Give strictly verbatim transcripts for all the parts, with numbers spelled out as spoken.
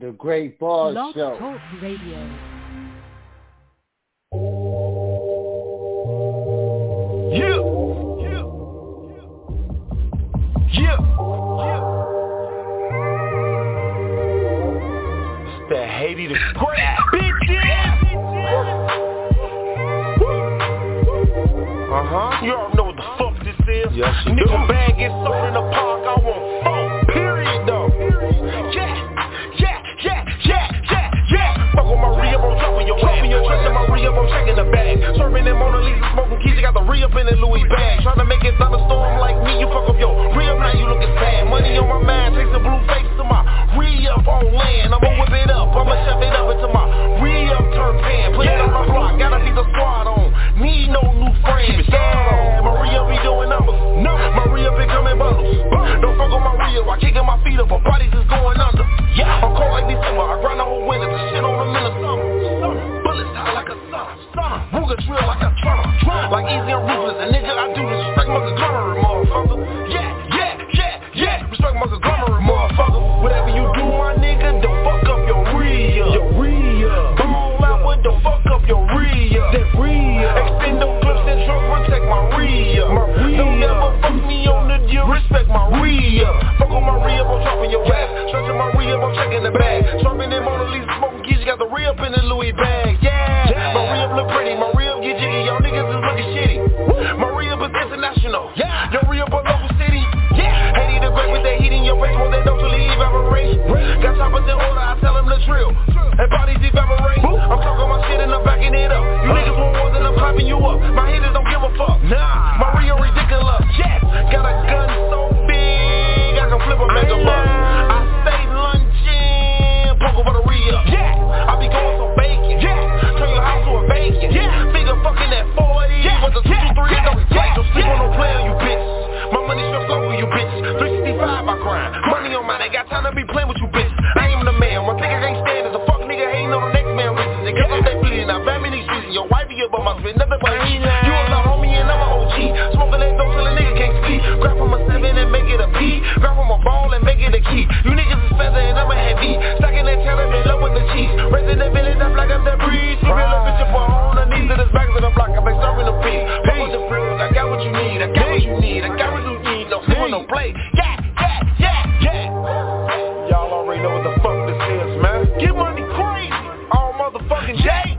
The Great Boss Blog Show. Talk Radio. Yeah. Yeah. Yeah. Yeah. It's that Haiti the Great bitches. Uh-huh. You already know what the fuck this is. Yes, you do. Nigga bag gets sold in the park. I want fuck. Period, though. Yeah. Yeah. Yeah. Yeah. Yeah. Yeah. Fuck with my re-up, I'm dropping your ass. Your trust in my re-up, I'm checking the bag. Serving them Mona Lisa, smoking keys. You got the re-up in the Louis bag. Trying to make it thunderstorm like me. You fuck up your re-up, now you looking sad. Money on my mind, takes a blue face to my re-up on land. I'ma whip it up, I'ma shove it up into my re-up turn pan. Put it on the block, gotta see the squad on. Need no new friends. Yeah, my re-up be doing numbers. No, my re-up be coming bundles. Don't fuck on my re-up, I kicking my feet up, my bodies is going under. Yeah, I'm cold like December, I grind the whole winter. The shit on the minute summer. Bullets hot like a stunner. Ruger drill like a drummer. Like easy and ruthless, and nigga I do this. Respect my conglomerate, motherfucker. Yeah, yeah, yeah, yeah. Respect my conglomerate, motherfucker. Whatever you do, my nigga, don't fuck up your re-up. Your re-up. Ball out, but don't fuck up your re-up. That re-up. Extend them clips and truck, protect my re-up. My re-up. Don't ever fuck me on the deal, respect my re-up. Fuck on my re-up, I'm dropping your ass. Stretching my re-up, I'm checking the bag. Serving them Mona Lisa, smoking keys, you got the re-up in the Louis bag. Yeah, yeah. My re-up look pretty, my re-up get jiggy. Y'all niggas is looking shitty. My re-up is international. Yeah, your re-up a local city. Yeah, Haiti the Great with that heat in your face, more than don't leave evaporate. Got choppers in order, I tell them to drill. And bodies evaporate. I'm talking my shit and I'm backing it up. You niggas want more than I'm clapping you up. My haters don't give a fuck. Nah, my re-up ridiculous. Yes, got a gun so big I can flip a mega bus. I stay lunching, poke over the re-up. Yeah, I be going so bacon. Yeah, turn your house to a bacon. Yeah, figure fucking at forty. Yeah, with the two two three, don't play. Don't sleep on no player, you bitch. My money should flow with you bitch. three sixty-five I grind. Money on mine, ain't got time to be playing with you bitch. I am the man, one thing I can't stand is a fuck nigga hating on the next man riches. And cause I'm that bleeding, I bam in these streets. And your wifey up on my spit, nothing but heat. You a little homie and I'm a O G. Smoking that dope till a nigga can't speak. Grab from a seven and make it a P. Grab from a ball and make it a key. You niggas is feather and I'm a heavy. Stacking that talent in love with the cheese. Raising the village, I black up the breeze. You real bitch up on the knees to this back to the block. I'm like serving the peace. Fuck with the frills, I got what you need. I got what you need. I got what you need. Don't sleep on no play. Yeah, yeah, yeah, yeah. Y'all already know what the fuck this is, man. Get money crazy. All motherfucking day.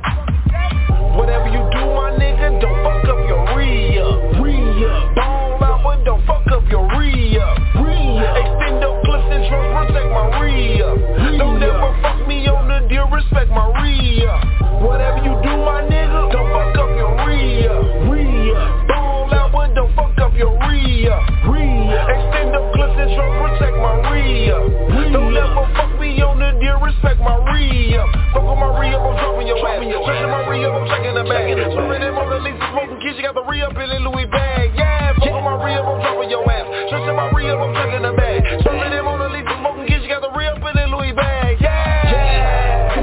Whatever you do, my nigga, don't fuck up your re-up. Re-up. Ball out, but don't fuck up your re-up. Re-up. Extend them clips and trucks, protect my re-up. Don't ever fuck me on the deal, respect my re-up. Whatever you do, my nigga, don't fuck up your re-up. Re-up. Ball out, but don't fuck up your re-up. Re-up. Extend them clips and trucks, protect my re-up. Don't ever fuck me on the deal, respect my re-up. Fuck on my re-up, I'm dropping your ass. Stretching my re-up, I'm checking the bag. Serving them Mona Lisa, smoking keys, you got the re-up in the Louis bag. Yeah, fuck on my re-up, I'm dropping your ass. Stretching my re-up, I'm checking the bag. Serving them Mona Lisa, smoking keys, you got the re-up in the Louis bag. Yeah, yeah,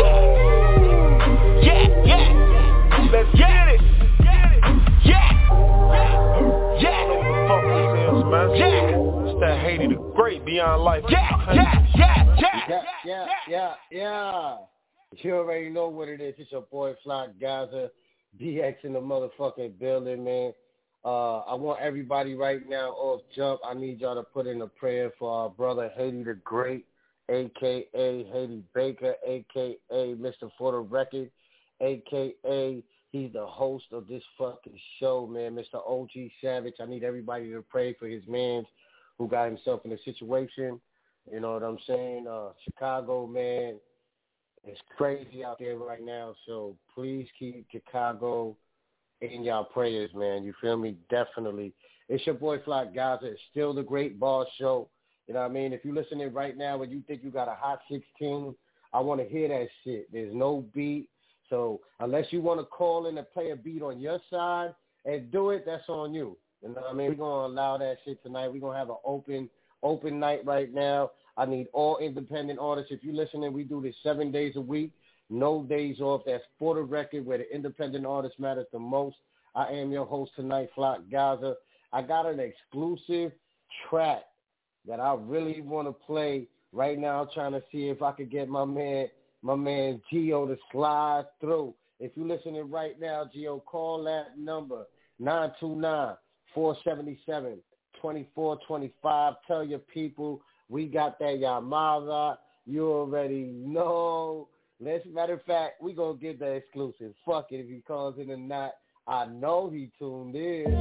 yeah, yeah. Let's get it. Yeah, yeah, yeah. Know what the fuck this is, man. Yeah, it's that Haiti the Great beyond life. Yeah, yeah, yeah, yeah, Yeah, yeah, yeah, yeah. You already know what it is. It's your boy Flock Gaza, D X in the motherfucking building, man. Uh, I want everybody right now off jump. I need y'all to put in a prayer for our brother Haiti the Great, a k a. Haiti Baker, a k a. Mister For the Record, a k a he's the host of this fucking show, man, Mister O G Savage. I need everybody to pray for his man who got himself in a situation. You know what I'm saying? Uh, Chicago, man. It's crazy out there right now, so please keep Chicago in y'all prayers, man. You feel me? Definitely. It's your boy Flock Gaza. It's still the Great Boss Show. You know what I mean? If you're listening right now and you think you got a hot sixteen, I want to hear that shit. There's no beat. So unless you want to call in and play a beat on your side and do it, that's on you. You know what I mean? We're going to allow that shit tonight. We're going to have an open, open night right now. I need all independent artists. If you're listening, we do this seven days a week, no days off. That's For the Record, where the independent artist matters the most. I am your host tonight, Flock Gaza. I got an exclusive track that I really want to play Right now, I'm trying to see if I could get my man, my man Gio to slide through. If you're listening right now, Gio, call that number, nine two nine, four seven seven, two four two five. Tell your people we got that Yamada. You already know. Let's, matter of fact, we going to get the exclusive. Fuck it if he calls in or not. I know he tuned in.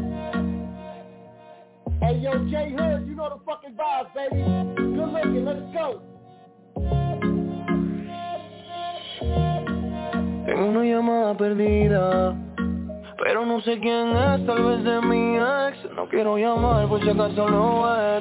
Hey, yo, J Hood, you know the fucking vibes, baby. Good looking, let's go. Tengo una llamada perdida, pero no sé quién es, tal vez de mi ex. No quiero llamar por si acaso lo es.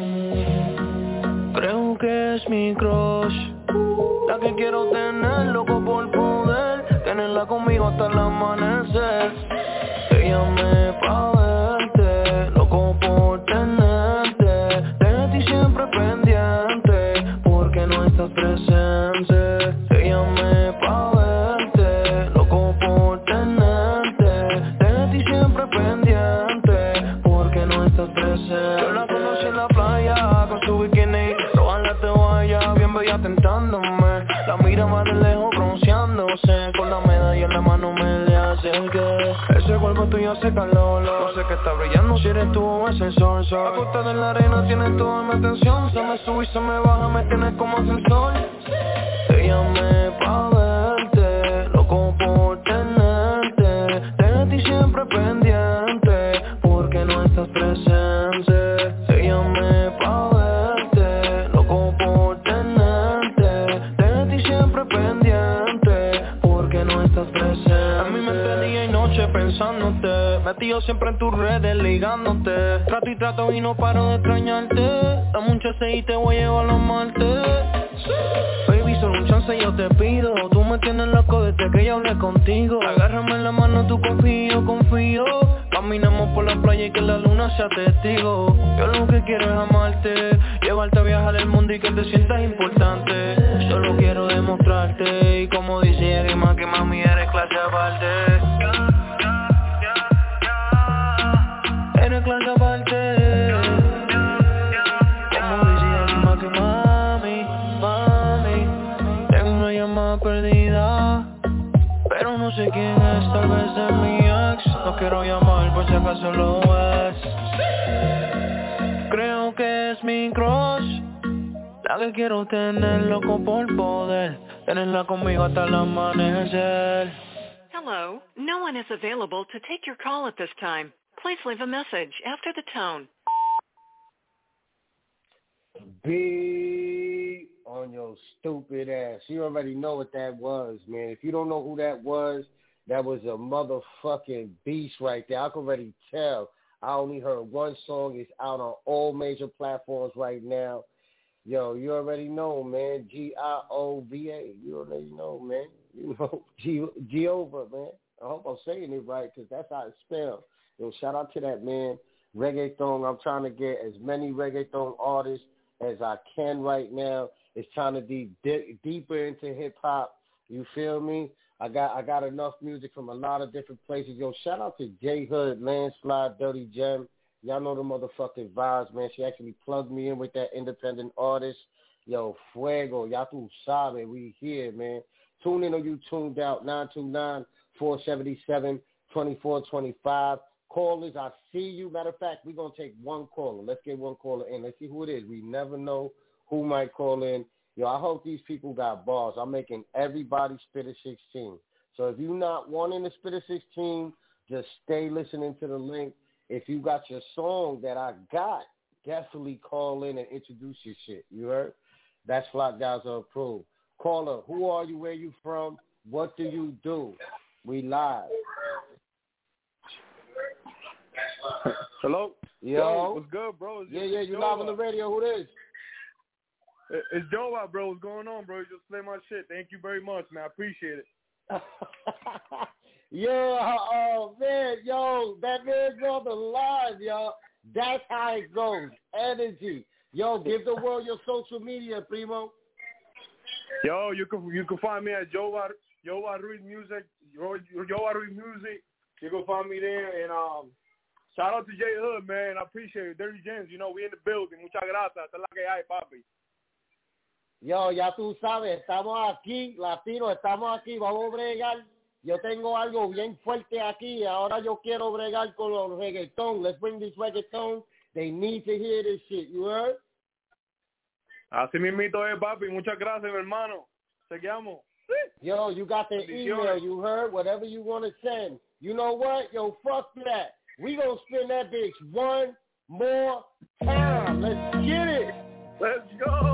Creo que es mi crush, la que quiero tener, loco por poder tenerla conmigo hasta el amanecer. Te llamé pa' verte, loco por tenerte, de ti siempre pendiente, porque no estás presente. Te llamé pa' verte, loco por tenerte, de ti siempre pendiente, porque no estás presente. Yo la conocí en la playa, con su bikini, toda la toalla, bien bella tentándome. La miraba de lejos bronceándose, con la medalla en la mano me le acerqué. Ese cuerpo tuyo hace calor, no sé qué está brillando, si eres tú o es el sol, sol. Acostada en la arena tienes toda mi atención, se me sube y se me baja, me tienes como ascensor. Te llamé pa' verte, loco por tenerte, de ti siempre pendiente, porque no estás presente. Te llamé pa' verte, loco por tenerte, de ti siempre pendiente, porque no estás presente. A mí me mente día y noche pensándote, metido siempre en tus redes ligándote. Trato y trato y no paro de extrañarte. Dame un chance y te voy a llevar a los martes. Baby, solo un chance yo te pido. Tú me tienes loco desde que yo hablé contigo. Agárrame en la mano, tú confío, confío. Caminamos por la playa y que la luna sea testigo. Yo lo que quiero es amarte, llevarte a viajar el mundo y que te sientas importante. Solo quiero demostrarte, y como dice Rima, que mami eres clase aparte. Eres clase aparte. Como dice Rima, que mami, mami, tengo una llamada perdida, pero no sé quién es, tal vez es mi ex. No quiero llamar por si acaso lo es. Creo que es mi crush, la que quiero tener, loco por poder tenerla conmigo hasta el amanecer. Hello, no one is available to take your call at this time. Please leave a message after the tone. Be on your stupid ass. You already know what that was, man. If you don't know who that was, that was a motherfucking beast right there. I can already tell. I only heard one song. It's out on all major platforms right now. Yo, you already know, man. G I O V A. You already know, man. You know, G- Jehovah, man. I hope I'm saying it right because that's how it's spelled. Yo, shout out to that, man. Reggaeton. I'm trying to get as many reggaeton artists as I can right now. It's trying to be di- deeper into hip-hop. You feel me? I got I got enough music from a lot of different places. Yo, shout out to J Hood, Landslide, Dirty Gem. Y'all know the motherfucking vibes, man. She actually plugged me in with that independent artist. Yo, Fuego, y'all too sabe. We here, man. Tune in or you tuned out, nine two nine, four seven seven, two four two five. Callers, I see you. Matter of fact, we're going to take one caller. Let's get one caller in. Let's see who it is. We never know who might call in. Yo, I hope these people got balls. I'm making everybody spit a sixteen. So if you're not wanting to spit a sixteen, just stay listening to the link. If you got your song that I got, definitely call in and introduce your shit. You heard? That's Flock Gaza approved. Caller, who are you? Where you from? What do you do? We live. Hello? Yo. Yo, what's good, bro? It's yeah, yeah, you live on the radio. Who this? It's Joe out, bro. What's going on, bro? You just play my shit. Thank you very much, man. I appreciate it. Yo, oh, man, yo, that man's on the line, yo. That's how it goes. Energy. Yo, give the world your social media, primo. Yo, you can you can find me at Joe Joe Ruiz Music. Joe Ruiz Music. You can find me there. And um, shout out to J Hood, man. I appreciate it. Dirty Gems, you know, we in the building. Muchas gracias. Hasta la que hay, papi. Yo, ya tú sabes, estamos aquí, latinos, estamos aquí, vamos a bregar. Yo tengo algo bien fuerte aquí, ahora yo quiero bregar con los reggaetón. Let's bring this reggaeton. They need to hear this shit, you heard? Así mismito es, papi. Muchas gracias, mi hermano. Seguimos. Yo, you got the email, you heard? Whatever you want to send. You know what? Yo, fuck that. We gonna spin that bitch one more time. Let's get it. Let's go.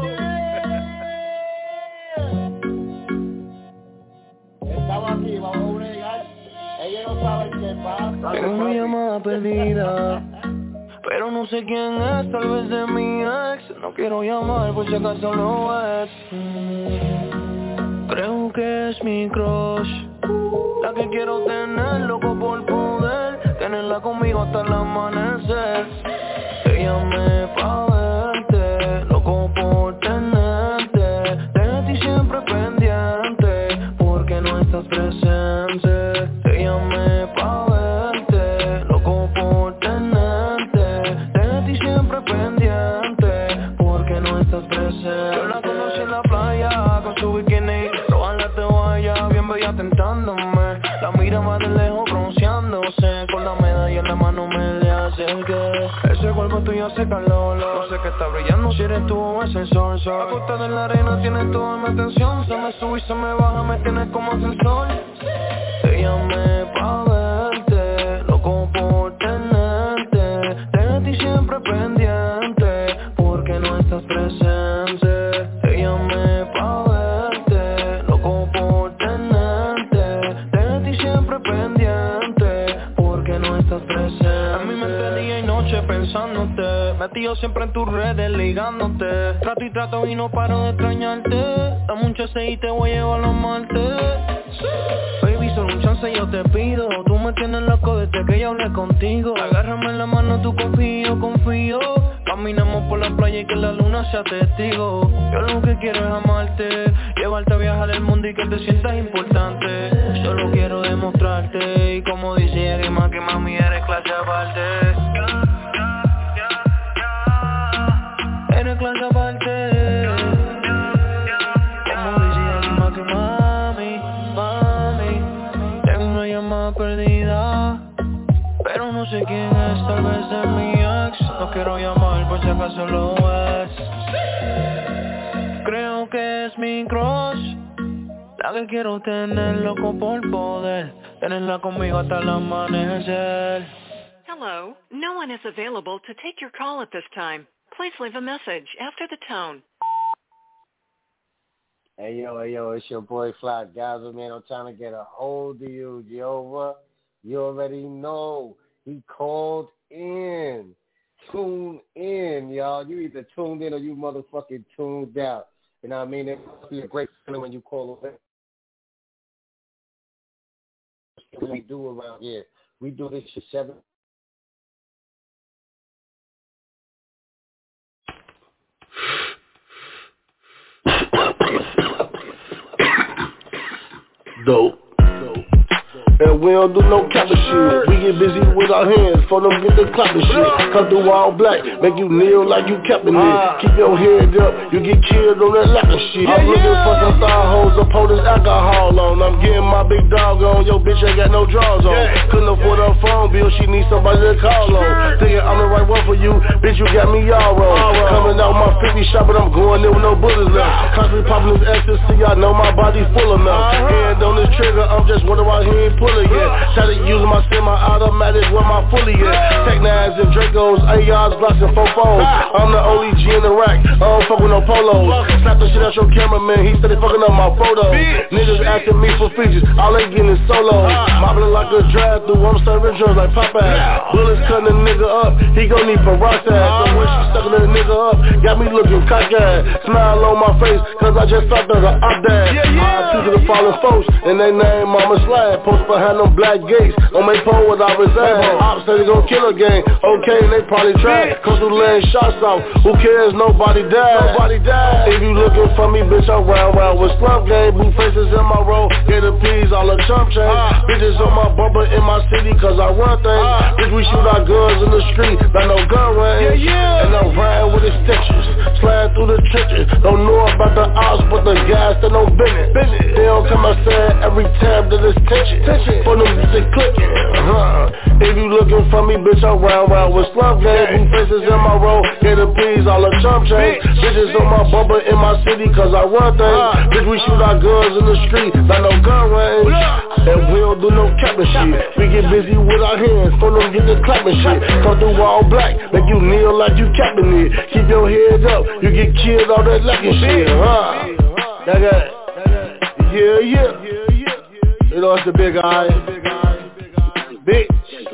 Estamos aquí, vamos a bregar. Ella no sabe qué pasa. Tengo una llamada perdida, pero no sé quién es, tal vez de mi ex. No quiero llamar por si acaso no es. Creo que es mi crush, la que quiero tener, loco por poder tenerla conmigo hasta el amanecer. Ella me pa' verte, loco por tenerte, de ti siempre pendiente, porque no estás presente. Ella me pa' verte, loco por tenerte, de ti siempre pendiente, porque no estás presente. Yo la conocí en la playa con su bikini, roban la toalla, bien bella tentándome. La miraba de lejos bronceándose, con la medalla en la mano me le acerqué. Ese cuerpo tuyo hace calor, no sé qué está brillando, si eres tú o es el sol. A costa de la arena tienes toda mi atención, se me sube y se me baja, me tienes como ascensor. Ella me pa' verte, loco por tenerte, de ti siempre pendiente, porque no estás presente. Ella me pa' verte, loco por tenerte, de ti siempre pendiente, porque no estás presente. En mi mente día y noche pensándote, metido siempre en tus redes ligándote. Trato y trato y no paro de extrañarte. Dame un chance y te voy a llevar a los martes. Baby, solo un chance yo te pido. Tú me tienes loco desde que yo hablé contigo. Agárrame en la mano, tú confío, confío. Caminamos por la playa y que la luna sea testigo. Yo lo que quiero es amarte, llevarte a viajar el mundo y que te sientas importante. Solo quiero demostrarte, y como dice Rima, que mami eres clase aparte. Eres clase aparte. Como dice Rima, que mami, mami, tengo una llamada perdida, pero no sé quién es, tal vez es mi ex. No quiero llamar por si acaso lo es. Creo que es mi crush, la que quiero tener, loco por poder tenerla conmigo hasta el amanecer. Hello, no one is available to take your call at this time. Please leave a message after the tone. Hey yo, hey yo, it's your boy Fly Gaza, man. I'm trying to get a hold of you, Jehovah. You already know. He called in. Tune in, y'all. You either tuned in or you motherfucking tuned out. You know what I mean? It must be a great feeling when you call in. What we do around here. We do this for seven. Dope. And we don't do no capping shit. We get busy with our hands, for them get the clapping shit. Come through all black, make you kneel like you capping it. Keep your head up, you get killed on that lapping shit. I'm looking for some thigh hoes, I'm pouring alcohol on. I'm getting my big dog on, yo bitch ain't got no drawers on. Couldn't afford her phone bill, she needs somebody to call on. Thinking I'm the right one for you, bitch you got me all wrong. Coming out my fifty shot, but I'm going there with no bullets left. Constantly popping this ecstasy, I know my body full enough. Hand on this trigger, I'm just wondering why he ain't pulling yet. Try to use my semi-automatic where my fully at. Tech knives and Dracos, A Rs, Glocks and Fofos. I'm the only G in the rack, I don't fuck with no polos. Slap the shit out your cameraman, he said he fucking up my photos. Niggas asking me for features, all they getting is solos. Mobbing like a drive-through, I'm serving drugs like Popeye. Bullets cutting a nigga up, he gon' need peroxide. So when she sucking the nigga up, got me looking cockeyed. Smile on my face, cause I just thought that I up there. I took to the fallen folks, and they name Mama Slab. Post behind them black gates, on my pole what I resign. Ops say they gon' kill a gang, okay, they probably tried. Come through laying shots out, who cares, nobody died. Nobody died. If you looking for me, bitch, I'm round round with slump game. Blue faces in my roll, get the peas, all the chump change. uh, Bitches on my bumper in my city cause I run things. uh, Bitch, we shoot our guns in the street, not no gun range. yeah, yeah. And I'm riding with extensions, sliding through the trenches. Don't know about the odds, but the guys that know business. They don't come outside every time that it's tension. For them to clicking, uh-huh. If you looking for me, bitch, I'm round round with slump gang. New faces in my road, get a please, all the chump change. Bitches on my bumper in my city cause I run things. uh, Bitch, we shoot our guns in the street, not no gun range. And we don't do no capping shit. We get busy with our hands, for them get the clapping shit. Come through all black, make you kneel like you capping it. Keep your head up, you get killed all that lacking shit, huh? That guy, yeah, yeah. You know it's the big eye, bitch.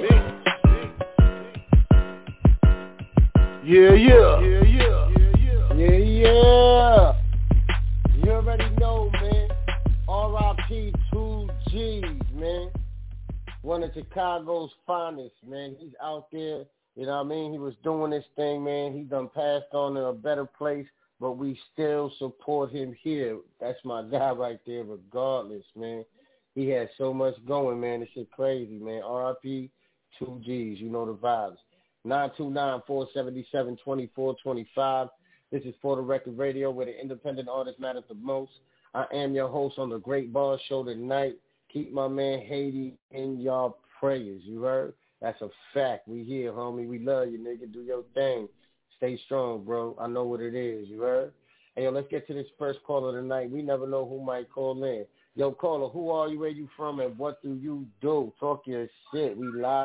Yeah, yeah, yeah, yeah, yeah, yeah. You already know, man. R I P two G's, man. One of Chicago's finest, man. He's out there, you know what I mean? He was doing this thing, man. He done passed on to a better place, but we still support him here. That's my guy right there, regardless, man. He has so much going, man. This shit crazy, man. R I P two G's, you know the vibes. nine two nine, four seven seven, two four two five. This is For the Record Radio, where the independent artists matter the most. I am your host on the Great Bar Show tonight. Keep my man Haiti in your prayers, you heard? That's a fact. We here, homie. We love you, nigga. Do your thing. Stay strong, bro. I know what it is, you heard? Hey, yo, let's get to this first caller tonight. We never know who might call in. Yo, caller, who are you, where you from, and what do you do? Talk your shit. We live.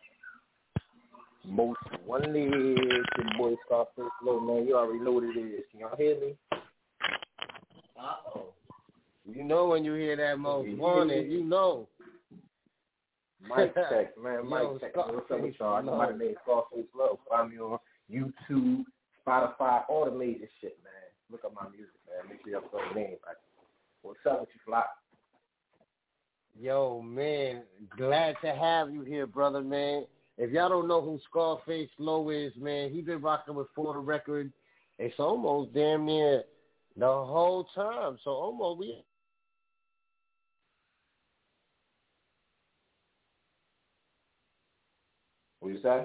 Most wanted, your boy Scarface Low, man. You already know what it is. Can y'all hear me? Uh-oh. You know when you hear that most wanted, you know. Mike check, man. Mike Yo, check. Scarface What's up with y'all? I know my name is Scarface Low. Find me on YouTube, Spotify, all the major shit, man. Look up my music, man. Make sure y'all throw your name. What's up with you, Fly? Yo, man. Glad to have you here, brother, man. If y'all don't know who Scarface Low is, man, he been rocking with For the Record. It's almost damn near the whole time. So almost we. What you say?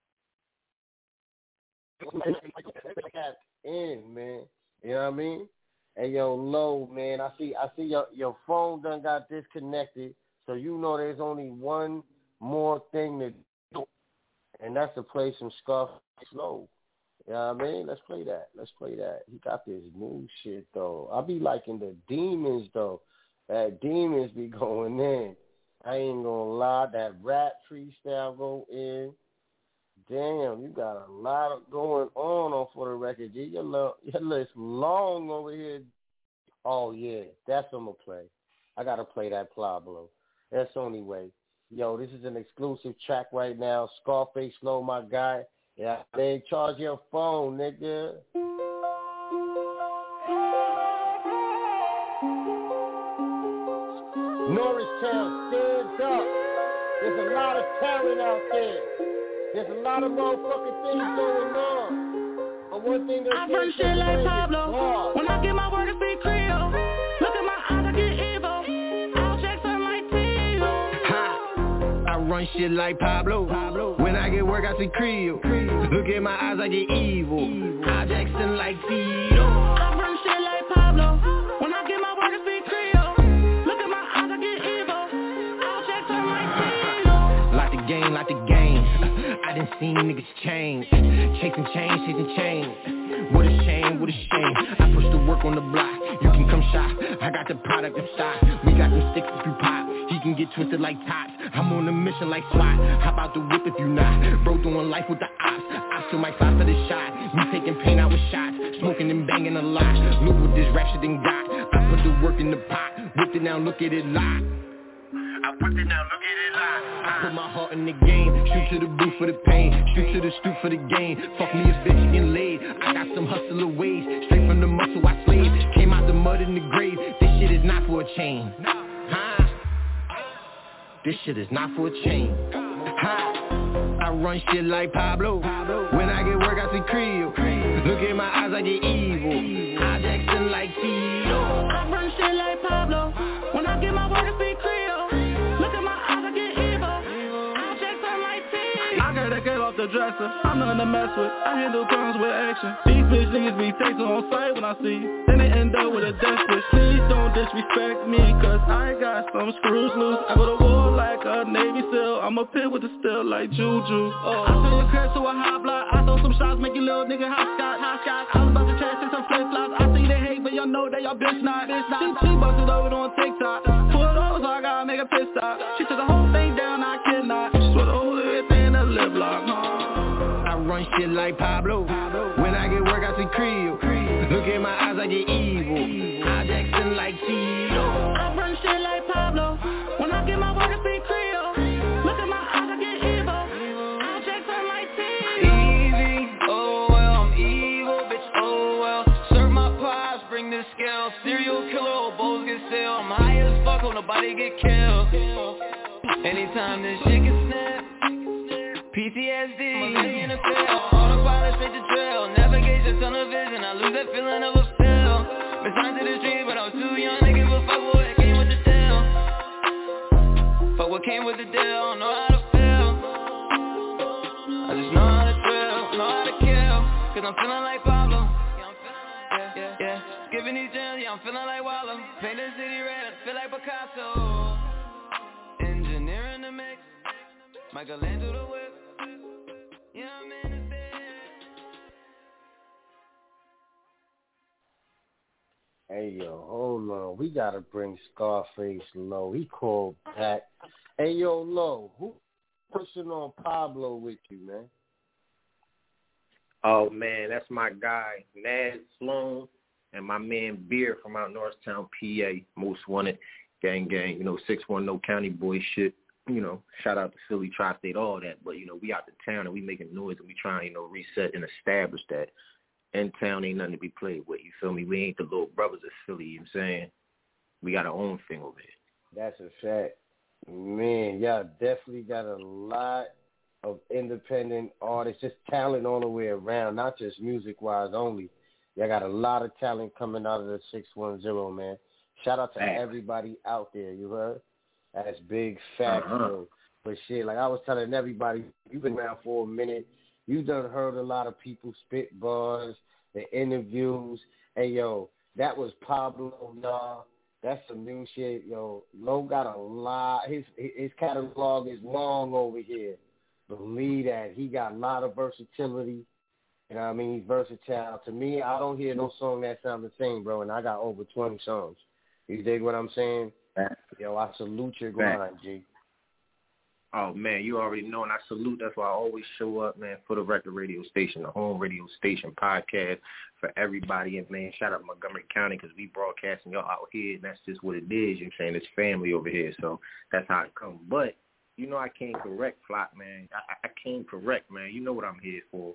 In, man. You know what I mean? And yo, Low, man, I see I see your your phone done got disconnected. So you know there's only one more thing to do. And that's to play some Scarface Low. You know what I mean? Let's play that. Let's play that. He got this new shit, though. I be liking the Demons, though. That Demons be going in. I ain't gonna lie. That rap freestyle go in. Damn, you got a lot of going on on For the Record. G. Your, lo- your list long over here. Oh, yeah. That's what I'm gonna play. I got to play that Pablo. That's the only way. Yo, this is an exclusive track right now. Scarface Low, my guy. Yeah, they charge your phone, nigga. Norristown, stands up. There's a lot of talent out there. There's a lot of motherfucking things going on. But one thing that's I run shit like Pablo. When I get my word, I speak Creole. Look at my eyes, I get evil. I'll check something like Tio. Ha! I run shit like Pablo. Pablo. When I get work, I see Creole. Look at my eyes, I get evil. Al Jackson like Tito. I run shit like Pablo. When I get my word, I speak Creole. Look at my eyes, I get evil. I'll check something like Tito. Like the game, like the game. I done seen niggas change. Chasing change, chasing change. What a shame, what a shame. I push the work on the block. You can come shop. I got the product in stock. We got them sticks if you pop. He can get twisted like tops. I'm on a mission like SWAT. How about the whip if you not? Bro doing life with the ops. I still might fly for the shot. Me taking pain out with shots. Smoking and banging a lot. Look what this rap shit done got. I put the work in the pot. Whipped it now, look at it lot. I whipped it now, look at it lot. I put my heart in the game. Shoot to the booth for the pain. Shoot to the stoop for the game. Fuck me a bitch getting laid. I got some hustler ways. Straight from the muscle I slayed. Came out the mud in the grave. This shit is not for a chain. Huh? This shit is not for a chain. Huh? I run shit like Pablo. When I get work I see Creole. Look at my eyes I get evil. Al Jackson like Tito. I run shit like Pablo. When I get my word I speak Creole. a dresser. I'm nothing to mess with. I handle crimes with action. These bitch niggas be texting on sight when I see you. Then they end up with a death wish. Please don't disrespect me, cause I got some screws loose. I go to war like a Navy SEAL. I'm a pit with the steel like Juju. Oh. I took your crib to a high block. I throw some shots, make you little nigga hot scotch, hot scotch. I was about to trash in some flip flops. I see they hate, but y'all know that y'all bitch not. Bitch not. She, she busted over on TikTok. Pull it over, so I gotta make a piss stop. She took the whole thing down, I cannot. She swear the whole thing in the lip lock. I run shit like Pablo. When I get work, I see Creole. Look in my eyes, I get evil. I Jackson like Tito. I run shit like Pablo. When I get my work, I see Creole. Look in my eyes, I get evil. I Jackson like Tito. Easy, oh well, I'm evil, bitch, oh well. Serve my pies, bring the scale. Serial killer, both get stale. I'm high as fuck, hope nobody get killed. Anytime this shit can snap, P T S D, money in the field. Autopilot straight to trail. Navigation, tunnel vision. I lose that feeling of a feel. Been signed to the street, but I was too young to give a fuck what came with the deal. Fuck what came with the deal. I don't know how to feel. I just know how to thrill, know how to kill. Cause I'm feeling like Pablo. Yeah, yeah, yeah. Giving these gems, yeah, I'm feeling like Wallow. Paint the city red, feel like Picasso. Engineering the mix, Michelangelo the whip. Yeah, I'm in the Hey, yo, hold on. We got to bring Scarface low. He called back. Hey, yo, Low, who pushing on Pablo with you, man? Oh, man, that's my guy, Nad Sloan, and my man Beer from out Northtown, P A, most wanted, gang, gang, you know, six one no county boy shit. You know, shout out to Philly, Tri-State, all that. But, you know, we out the town and we making noise and we trying, you know, reset and establish that in town ain't nothing to be played with. You feel me? We ain't the little brothers of Philly, you know what I'm saying? We got our own thing over here. That's a fact. Man, y'all definitely got a lot of independent artists, just talent all the way around, not just music-wise only. Y'all got a lot of talent coming out of the six one zero, man. Shout out to Thanks. everybody out there, you heard? That's big facts, uh-huh. though. But shit, like I was telling everybody, you've been around for a minute. You done heard a lot of people spit bars, the interviews. Hey, yo, that was Pablo, nah. That's some new shit, yo. Low got a lot. His his catalog is long over here. Believe that. He got a lot of versatility. You know what I mean? He's versatile. To me, I don't hear no song that sounds the same, bro, and I got over twenty songs. You dig what I'm saying? Yo, I salute your grind, G. Oh, man, you already know, and I salute. That's why I always show up, man, for the record radio station, the home radio station podcast for everybody. And, man, shout out to Montgomery County because we broadcasting y'all out here, and that's just what it is. You know what I'm saying? It's family over here, so that's how it comes. But, you know, I came correct, Flock, man. I, I came correct, man. You know what I'm here for.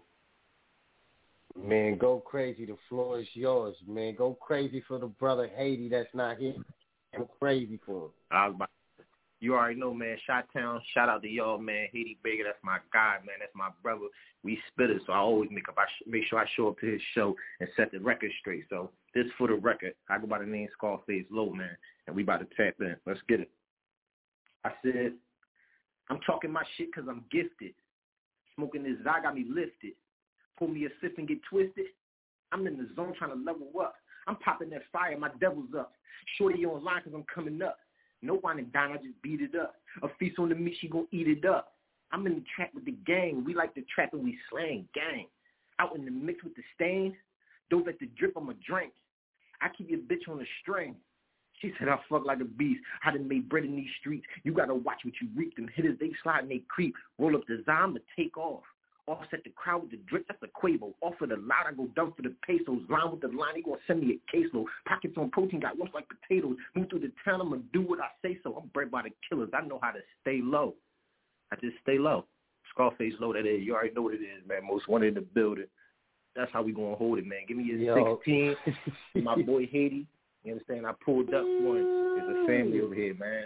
Man, go crazy. The floor is yours, man. Go crazy for the brother Haiti that's not here. Go crazy for him. I was about You already know, man. Shot-Town, shout out to y'all, man. Haiti Baker, that's my guy, man. That's my brother. We spitters, so I always make up. I sh- make sure I show up to his show and set the record straight. So this for the record. I go by the name Scarface Low, man, and we about to tap in. Let's get it. I said, I'm talking my shit because I'm gifted. Smoking this Zag got me lifted. Pull me a sip and get twisted. I'm in the zone trying to level up. I'm popping that fire. My devil's up. Shorty online because I'm coming up. No wine and dine, I just beat it up. A feast on the meat, she gon' eat it up. I'm in the trap with the gang. We like the trap and we slang, gang. Out in the mix with the stain. Don't let the drip, I'ma drink. I keep your bitch on a string. She said I fuck like a beast. I done made bread in these streets. You gotta watch what you reap. Them hitters, they slide and they creep. Roll up the Zime to take off. Offset the crowd with the drip, that's a Quavo. Off of the loud, I go dumb for the pesos. Line with the line, they gonna send me a caseload. Pockets on protein, got lumps like potatoes. Move through the town, I'ma do what I say so. I'm bred by the killers, I know how to stay low. I just stay low. Scarface Low, that is. You already know what it is, man. Most wanted in the building. That's how we gonna hold it, man. Give me your Yo. sixteen. My boy Haiti. You understand? I pulled up one. There's a family over here, man.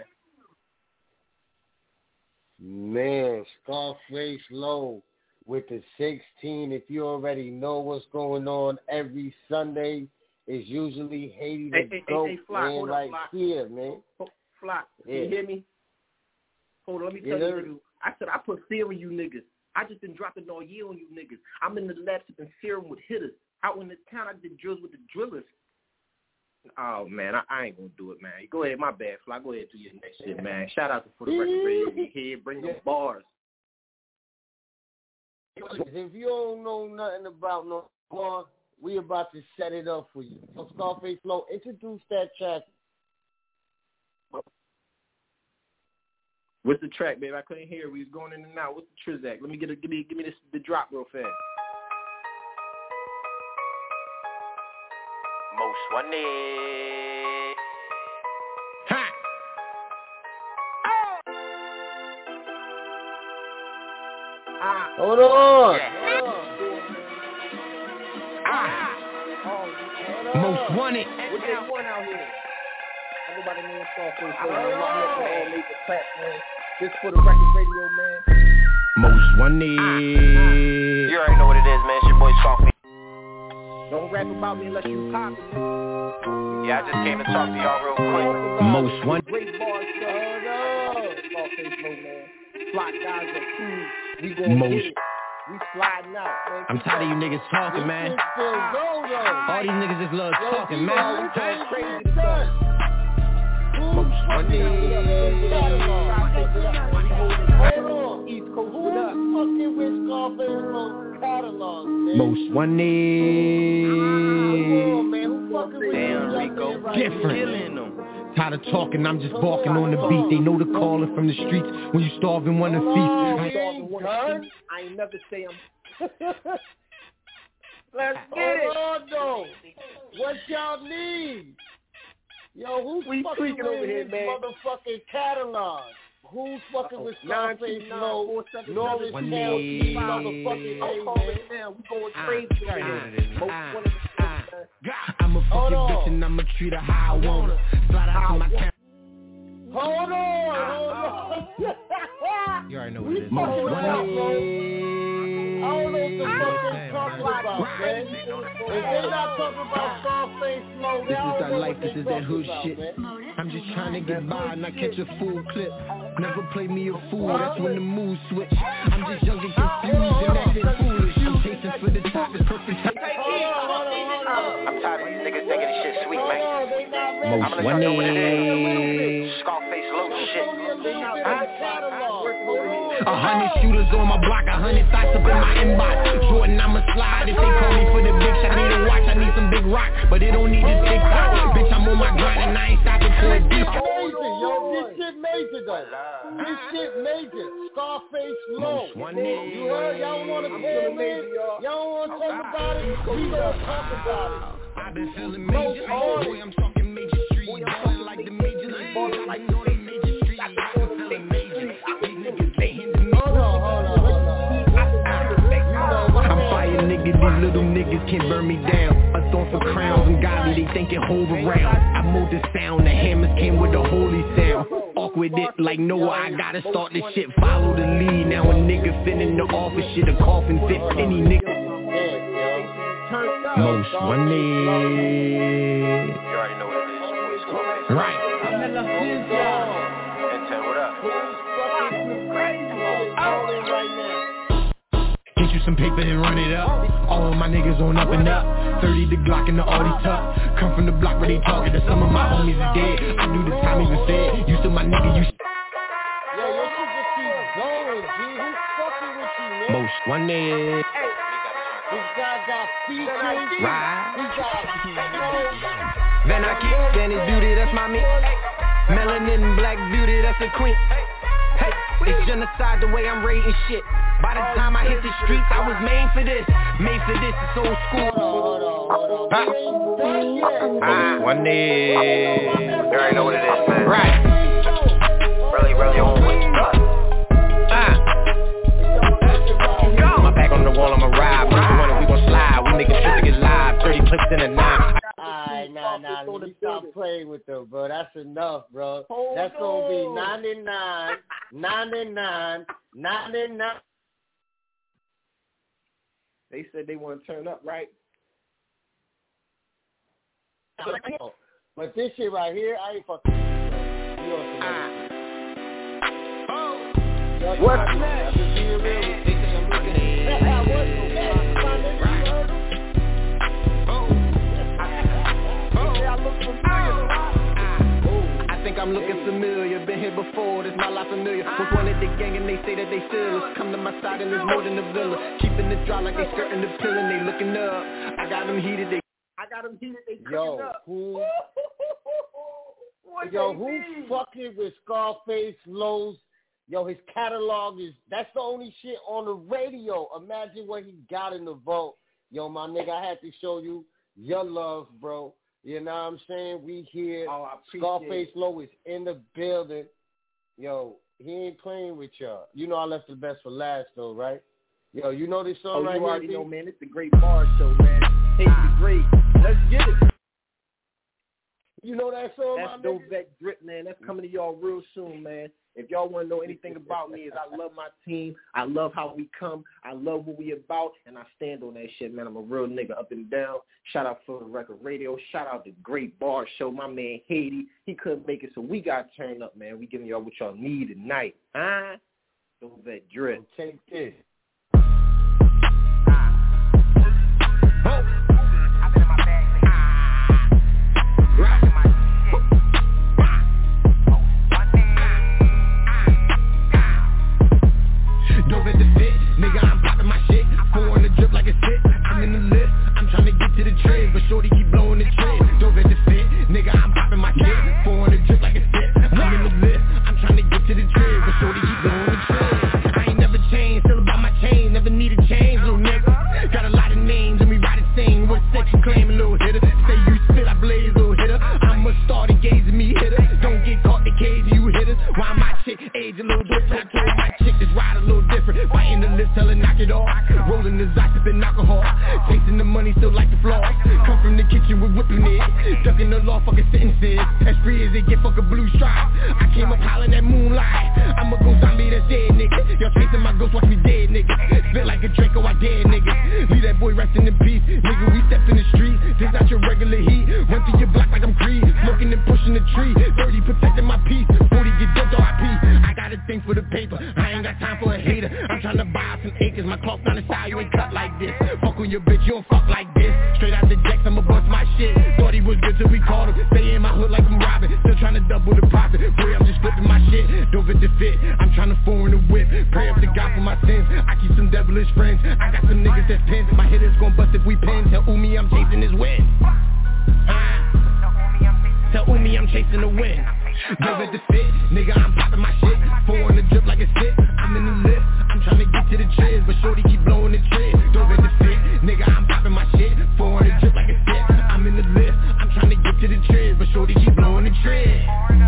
Man, Scarface Low. With the sixteen, if you already know what's going on, every Sunday is usually Haiti the hey, hey, GOAT, hey, hey, Flock, man, hold like up, Flock. here, man. Flock, yeah. can you hear me? Hold on, let me tell yeah, you, niggas. I said I put fear in you niggas. I just been dropping all year on you niggas. I'm in the lab sipping serum with hitters. Out in the town, I did drills with the drillers. Oh, man, I, I ain't going to do it, man. Go ahead, my bad, Fly. Go ahead, do your next shit, man. Shout out to For the Record Radio. We here, bring the bars. If you don't know nothing about no more, we about to set it up for you. So Scarface Flow, introduce that track. What's the track, baby? I couldn't hear. We was going in and out. What's the Trizac? Let me get a, give me give me this, the drop real fast. Most wanted. Ha! Ah. Hold on. Yeah. Ah. Oh, Most wanted. what they want out here? Everybody knows Scarface Flow. I'm on all major platforms. This For the Record Radio, man. Most wanted. You already know what it is, man. It's your boy Scarface. Don't rap about me unless you pop it. Yeah, I just came to talk to y'all real quick. Most wanted. Great bars, Scarface Flow, man. Fly guys are cool. We gon' Most. get it. We sliding out, man. I'm tired of you niggas talking, man. All these niggas just love talking, man. That's crazy stuff. Most wanted. East Coast, what up? Fucking with Scarface Flow catalog, man. Most wanted. Come on, man. Who fucking with Damn, you? Rico. Different. Killing them. Tired of talking, I'm just barking on the beat. They know the calling from the streets when you starve and want to feast. We ain't done. I ain't never say I'm. Let's get it. Hold on, though. What y'all need? Yo, who's We fucking tweaking with over here, his man. motherfucking catalog? Who's fucking with nine Scarface two nine Flow? four seven Norris One County, day. motherfucking I'm A, calling man. now. We going Ah, crazy. you already know what it is, man. Most Ah, wanted to ah. say, man. I'm a Hold fucking on. bitch and I'ma treat her how I want her. Slide out to my camera. Hold on, hold on. You already know what We it is. fucking Most with wanted. that, bro. I don't know what the fuck they talking about, man. If they not talking about Scarface Flow, they This is don't that know life, what this they is that talking hood about, shit. man. I'm just trying to get by and I catch a full clip. Never play me a fool, that's when the mood switch. I'm just young and confused and acting foolish. I'm chasing for the top, it's perfect time. Hold on, hold on, hold on. I'm tired of these niggas thinking this shit sweet, Hold man. on, they not ready. I'm Most gonna let y'all know what it wanted. is. Scarface Low Show shit. me a little bit of the catalog. Hold on. A hundred shooters on my block, a hundred thoughts up in my inbox. Jordan, I'ma slide. If they call me for the big shot, I need a watch, I need some big rock. But it don't need this big top. Bitch, I'm on my grind and I ain't stopping for a beat. Major, yo, this shit major though. This shit major. Scarface Flow. Most wanted. You heard? Y'all don't want to call me? Y'all don't want to talk about it? We gonna talk about it. I've been feeling major. Boy, I'm talking major street. Ballin' like the major league. Ballin' like no they major street. I've been feeling major. These niggas, they hinder me. Hold on, hold on, hold on. I'm fire nigga, these little niggas can't burn me down. A thorn for crowns and godly, they think it hold around. I moved the sound, the hammers came with a holy sound. Awkward it like Noah, I gotta start this shit, follow the lead. Now a nigga fit in the office, shit a coffin fit any nigga. Most wanted. You already know what it is. Your boy Scarface. Right. And tell what up. Get you some paper and run it up. All of my niggas on up and up. thirty the Glock in the Audi tuck. Come from the block where they talking to some of my homies is dead. I do the time even said. You still my nigga, you Yo, your shit just keeps going, G. Who's fucking with you, man? most wanted. This guy got features. Right. He got Then I keep Spanish beauty, that's my me. Melanin black beauty, that's a queen. Hey, it's genocide the way I'm rating shit. By the time I hit the streets, I was made for this. Made for this, it's old school. Hold on, hold on, hold on. Ah, one day. You already know what it is, man. Right. Really, really on what you got. Ah. My back on the wall, I'ma ride. First one, we gon' slide. We make it sure to get live. thirty clips in a nine. Alright, nah, nah, let me stop playing with them, bro. That's enough, bro. That's gonna be ninety-nine, ninety-nine, ninety-nine. They said they want to turn up, right? But this shit right here, I ain't fucking. You know What's next? I'm looking familiar. Been here before, this my life familiar. Was one of the gang and they say that they still us. Come to my side and it's more than a villa. Keeping it dry like they skirting the pill and they looking up. I got them heated, they I got them heated, they cooking Yo, up. who? What Yo, they who mean? fucking with Scarface Lowe's? Yo, his catalog is, that's the only shit on the radio. Imagine what he got in the vault. Yo, my nigga, I had to show you your love, bro. You know what I'm saying? We here. Oh, I appreciate Scarface it. Lowe is in the building. Yo, he ain't playing with y'all. You know I left the best for last, though, right? Yo, you know this song Oh, right you here, already B? know, man. It's the Great Bar Show, man. Hey, the Great. Let's get it. You know that song, That's my No nigga? Vet Drip, man. That's coming to y'all real soon, man. If y'all want to know anything about me, is I love my team. I love how we come. I love what we about, and I stand on that shit, man. I'm a real nigga up and down. Shout out for the record radio. Shout out to Great Bar Show. My man Haiti, he couldn't make it, so we got to turn up, man. We giving y'all what y'all need tonight. Huh? No Vet Drip. Take this. Dove at the fit, nigga, I'm popping my shit. Pouring the drip like a sit. I'm in the lift, I'm trying to get to the trade, but shorty keep blowing the trade. Dove at the fit, nigga, I'm popping my shit. Pouring the drip like a sit. I'm in the lift, I'm trying to get to the trade, but shorty keep blowing the trade. I ain't never changed, still about my chain, never needed change, little nigga. Got a lot of names, and we ride a sing. What sex you claiming, little hitter? Say you spit, I blaze, little hitter. I'm a star, the gaze of me hitter. Don't get caught, the cage, you hitters. Why my chick age a little different? I told my chick this ride a little different. Biting the lips, tell her knock it off. Rolling the Zot, sipping alcohol. Tasting the money, still like the floss. Come from the kitchen with whipping it. Ducking the law, fucking sentences. As free as it get, fuck a blue stripe. I came up hollering at moonlight. I'm a ghost zombie that's dead, nigga. Y'all chasing my ghost, watch me dead, nigga. Spit like a Draco, I dead, nigga. Leave that boy resting in peace. Nigga, we stepped in the street. This not your regular heat. Run through your block like I'm Creed. Smoking and pushing the tree. thirty protecting my peace. forty get dead, R I P. I got a thing for the paper. I ain't got time for a hater. I'm trying to buy some acres. My cloth on the side, you ain't cut like this. Fuck on your bitch, you don't fuck like this. Straight out the decks, I'ma bust my shit. Thought he was good till we called him. Stay in my hood like I'm robbing. Still trying to double the profit. Boy, I'm just flipping my shit. Don't fit the fit. I'm trying to foreign the whip. Pray up to God for my sins. I keep some devilish friends. I got some niggas that's pins. My hitters gon' bust if we pin. Tell Umi I'm chasing his win. Ah. Tell Umi I'm chasing the win. Dove at the fit, nigga, I'm popping my shit. Pouring the drip like a sit. I'm in the lift, I'm trying to get to the triz, but shorty keep blowing the triz. Dove at the fit, nigga, I'm popping my shit. Pouring the drip like a sit. I'm in the lift, I'm trying to get to the triz, but shorty keep blowing the triz.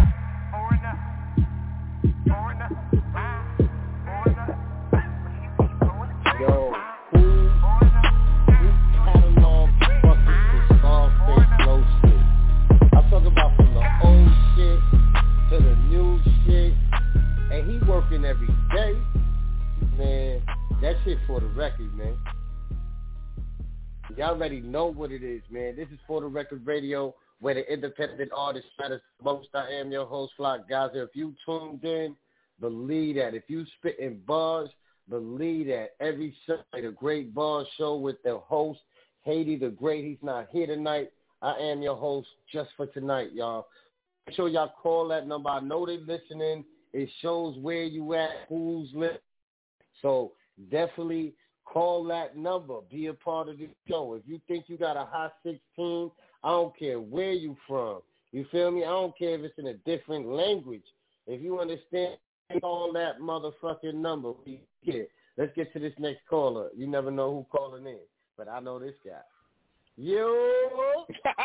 Yo, who, who catalog fucking the Scarface Lowe shit? I'm talking about from the old shit to the new shit, and he working every day, man. That shit for the record, man. Y'all already know what it is, man. This is For the Record Radio, where the independent artist matters most. I am your host, Flock Gaza. If you tuned in, believe that. If you spitting bars, believe that. Every Sunday, the Great Bar Show with the host, Haiti the Great. He's not here tonight. I am your host just for tonight, y'all. Make sure y'all call that number. I know they listening. It shows where you at, who's listening. So definitely call that number. Be a part of the show. If you think you got a hot sixteen, I don't care where you from. You feel me? I don't care if it's in a different language. If you understand, call that motherfucking number. We get it. Let's get to this next caller. You never know who calling in, but I know this guy. Yo!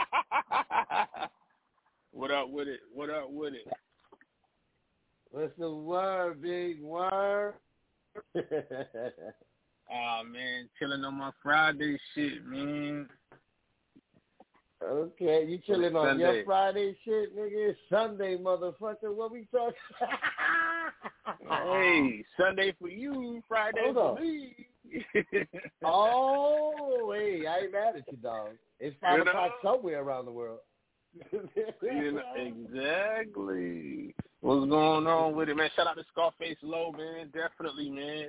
What up with it? What up with it? What's the word, big word? Aw, oh, man, chilling on my Friday shit, man. Okay, you chilling on Sunday. your Friday shit, nigga? It's Sunday, motherfucker. What we talking? Hey, Sunday for you, Friday Hold for on. me. Oh, hey, I ain't mad at you, dog. It's five You know? o'clock somewhere around the world. You know, exactly. What's going on with it, man? Shout out to Scarface Lowe, man. Definitely, man.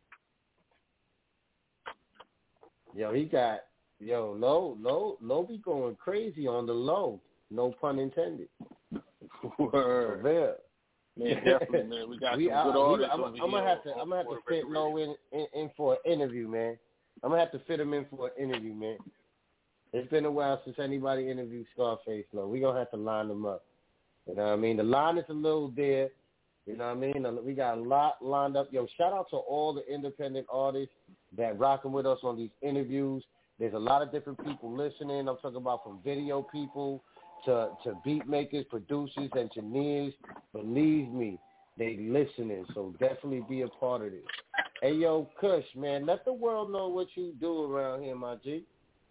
Yo, he got, yo, Low, Low, Low be going crazy on the low. No pun intended. For real. Man, definitely, man. We got we, some I, good artists I'm, over I'm here. gonna have to, I'm gonna have to fit Low in, in, in for an interview, man. I'm gonna have to fit him in for an interview, man. It's been a while since anybody interviewed Scarface Low. We gonna have to line them up. You know what I mean? The line is a little there. You know what I mean? We got a lot lined up. Yo, shout out to all the independent artists that rocking with us on these interviews. There's a lot of different people listening. I'm talking about from video people to, to beat makers, producers, engineers. Believe me, they listening. So definitely be a part of this. Hey, yo, Kush, man, let the world know what you do around here, my G.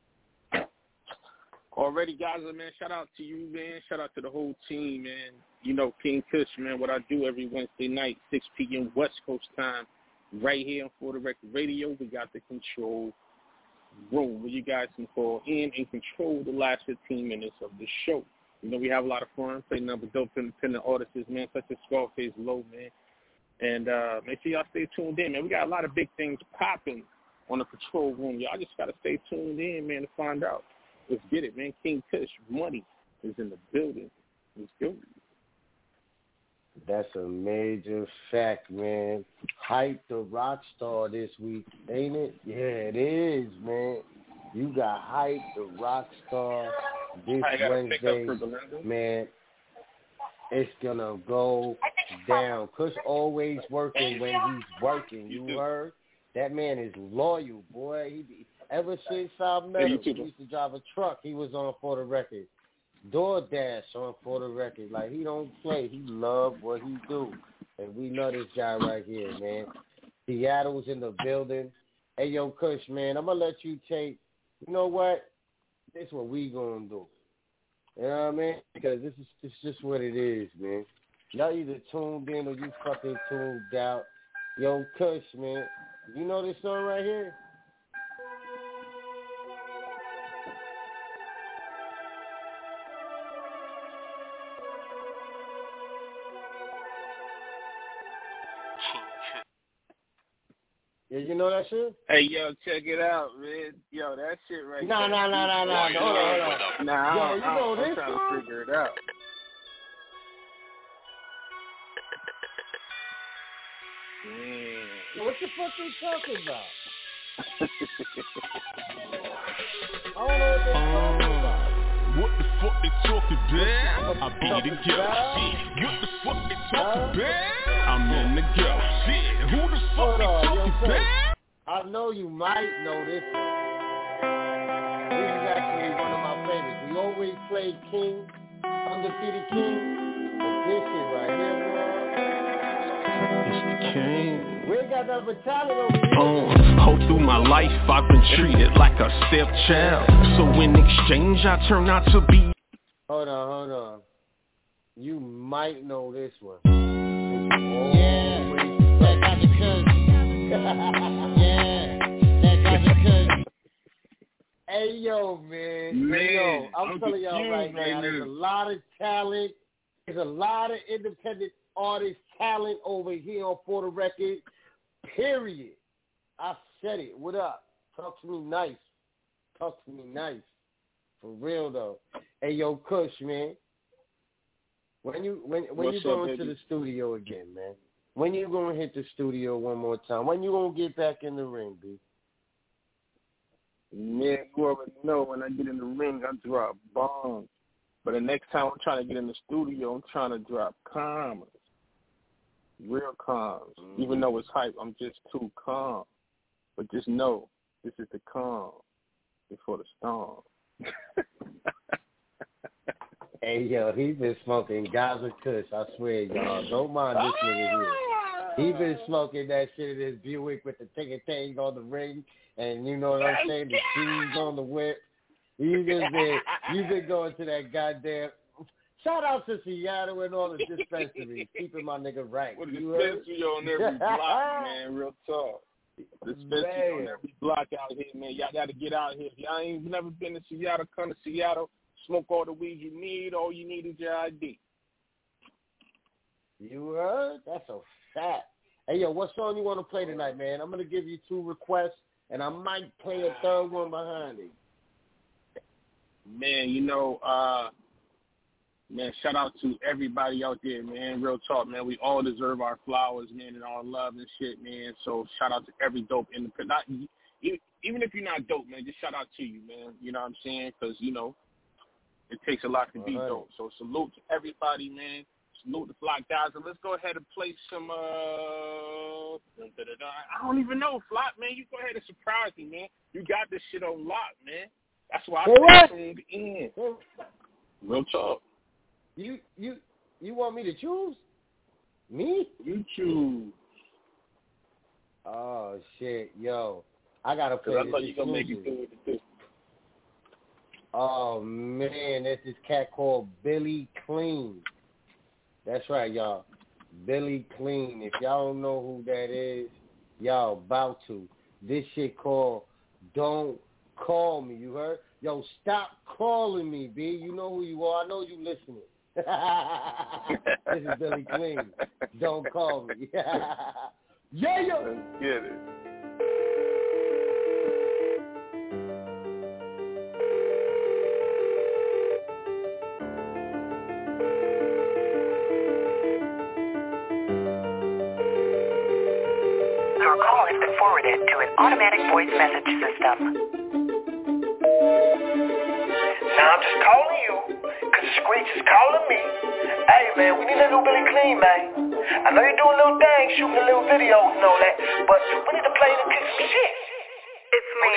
Already, guys, man, shout out to you, man. Shout out to the whole team, man. You know, King Kush, man, what I do every Wednesday night, six p.m. West Coast time, right here on For the Record Radio. We got the control room where you guys can call in and control the last fifteen minutes of the show. You know, we have a lot of fun, play number dope independent artists, man, such as Scarface Low, man. And uh, make sure y'all stay tuned in, man. We got a lot of big things popping on the control room. Y'all just got to stay tuned in, man, to find out. Let's get it, man. King Kush, money is in the building. Let's go. That's a major fact, man. Hype the rock star this week, ain't it? Yeah, it is, man. You got Hype the rock star this Wednesday, man. It's gonna go down. Kush always working when he's working. You heard? That man is loyal, boy. He be, ever since I met him, he used to drive a truck. He was on For the Record. DoorDash on For the Record. Like, he don't play. He love what he do. And we know this guy right here, man. Seattle's in the building. Hey, yo, Kush, man, I'm going to let you take, you know what? This is what we going to do. You know what I mean? Because this is it's just what it is, man. Y'all either tuned in or you fucking tuned out. Yo, Kush, man, you know this song right here? Yeah, you know that shit? Hey, yo, check it out, man. Yo, that shit right nah, there. Nah, nah, nah, nah, nah. Hold on, hold on. Nah, yo, I, you know I, this I'm trying song? to figure it out. Mm. What the fuck they talking about? I don't know what they talking about. What the fuck they talking about? I be the girl. Shit. What the fuck they talking about? I'm in the girl. Shit. Who the fuck Hold they on, talking yo, about? I know you might know this one. This is actually one of my favorites. We always play King, Undefeated King. But this shit right here, bro. It's the king. We ain't got nothing but talent over here. Uh, whole through my life I've been treated like a stepchild. So in exchange I turn out to be. Hold on, hold on. You might know this one. Yeah, that got the Kush. Yeah, that got the Kush. Hey yo, man. Man, hey, yo, I'm, I'm telling y'all right, right now, now, there's a lot of talent. There's a lot of independent artist talent over here on For the Record. Period. I said it. What up? Talk to me nice. Talk to me nice. For real though. Hey yo, Kush, man. When you when when What's you going up, to baby? the studio again, man? When you gonna hit the studio one more time? When you gonna get back in the ring, B? Man, you already know when I get in the ring, I drop bombs. But the next time I'm trying to get in the studio, I'm trying to drop calm. Real calm. Mm-hmm. Even though it's hype, I'm just too calm. But just know, this is the calm before the storm. Hey, yo, he been smoking Gaza Kush. I swear, y'all. Don't mind this nigga here. He been smoking that shit in his Buick with the ticket thing on the ring. And you know what I'm saying? The keys on the whip. You just been, you been going to that goddamn... Shout out to Seattle and all the dispensaries. Keeping my nigga right. What a you dispensary on every block, man. Real talk. Dispensary on every block out here, man. Y'all got to get out here. If y'all ain't never been to Seattle, come to Seattle. Smoke all the weed you need. All you need is your I D. You heard? That's a fact. Hey, yo, what song you want to play tonight, man? I'm going to give you two requests, and I might play a third one behind it. Man, you know, uh, Man, shout out to everybody out there, man. Real talk, man. We all deserve our flowers, man, and our love and shit, man. So shout out to every dope independent. Even if you're not dope, man, just shout out to you, man. You know what I'm saying? Because, you know, it takes a lot to be right. dope. So salute to everybody, man. Salute the Flock guys. And let's go ahead and play some, uh, da, da, da, da. I don't even know, Flock, man. You go ahead and surprise me, man. You got this shit on lock, man. That's why I tuned in. Real talk. You you you want me to choose? Me? You choose. Oh shit, yo. I gotta play I this. know you gonna make it through with this. Oh man, there's this cat called Billy Clean. That's right, y'all. Billy Clean. If y'all don't know who that is, y'all about to. This shit called Don't Call Me. You heard? Yo, stop calling me, B. You know who you are. I know you listening. This is Billy Clean. Don't call me. Yeah, yo. Let's get it. Your call has been forwarded to an automatic voice message system. Now I'm just calling you, cause Screech is calling me. Hey man, we need a new Billy Clean, man. I know you're doing little things, shooting a little videos and all that, but we need to play and kick some shit. It's me.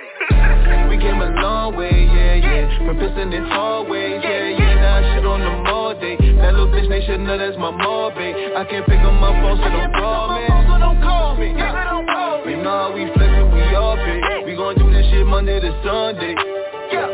We came a long way, yeah, yeah. From pissing in hallways, yeah, yeah. Now shit on the mall day. That little bitch, they should know that's my mall, babe. I can't pick up my phone, so don't call me. So don't call me. Yeah. We know we flexin', we all big. We gon' do this shit Monday to Sunday. Yeah.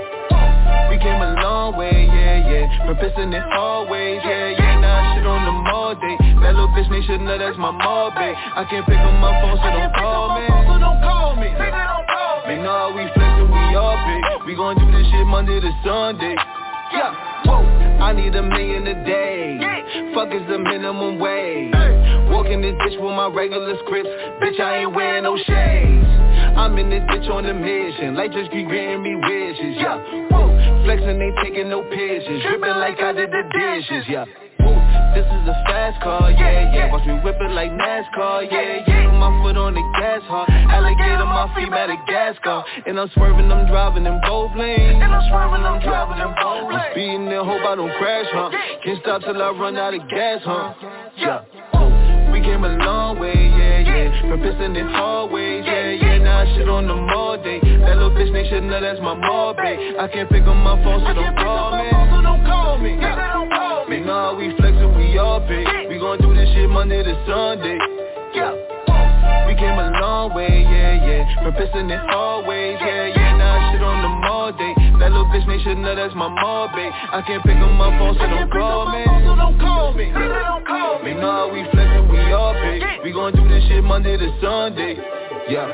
We came a long way, yeah, yeah. From pissing in hallways, yeah, yeah. Now shit on the mall day. That little bitch, they should know that's my mall, babe. I can't pick up my phone, so don't call me. So don't call me. We know we flexin', we all big. We gon' do this shit Monday to Sunday. Yeah, whoa. I need a million a day. Fuck is the minimum wage. Walking this bitch with my regular scripts. Bitch, I ain't wearing no shades. I'm in this bitch on a mission. Like just keep granting me wishes. Yeah, whoa. Flexing, ain't taking no pictures. Dripping like I did the dishes. Yeah. This is a fast car, yeah, yeah. Watch me whip it like NASCAR, yeah, yeah. Put my foot on the gas hard. Alligator, my feet Madagascar. And I'm swerving, I'm driving in both lanes. And I'm swerving, I'm driving in both lanes. I'm speeding and hope I don't crash, huh? Can't stop till I run out of gas, huh? Yeah. We came a long way, yeah, yeah. From pissing in hallways, yeah, yeah. Now shit on the mall day. That little bitch, they should know that's my mall, babe. I can't pick up my phone, so don't call me. So don't call me. We know we flexin', we all big. We gon' do this shit Monday to Sunday. Yeah. We came a long way, yeah, yeah. From pissing in hallways, yeah, yeah. Now shit on the mall day. That little bitch, they should know that's my mall, babe. I can't pick up my phone, so don't call me. So don't call me. We know we flexin', we all big. We gon' do this shit Monday to Sunday. Yeah.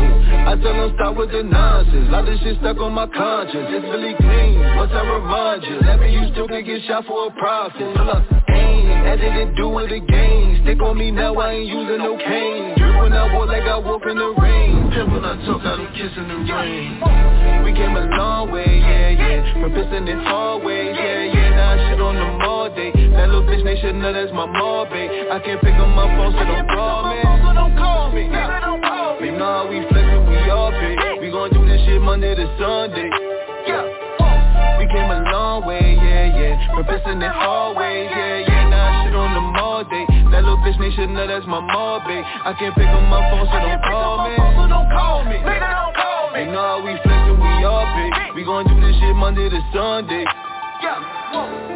I tell them stop with the nonsense. All this shit stuck on my conscience. It's really clean. Once I remind you, that mean you still can get shot for a profit. Look, aim, that didn't do it again. Stick on me now, I ain't using no cane. Drip when I walk like I walk in the rain. Tip when I talk, I don't kiss in the rain. We came a long way, yeah, yeah. From pissing in hallways, yeah, yeah. Now shit on the mall day. That little bitch, they should know that's my mall, babe. I can't pick up my phone, so don't call me. So don't call me. We know we flexin', we all big. We gon' do this shit Monday to Sunday. Yeah. We came a long way, yeah, yeah. From pissing in hallways, yeah, yeah. Now shit on the mall day. That little bitch, they should know that's my mall, babe. I can't pick up my phone, so don't call me. So don't call me. We know we flexin', we all big. We gon' do this shit Monday to Sunday. Yeah. Whoa.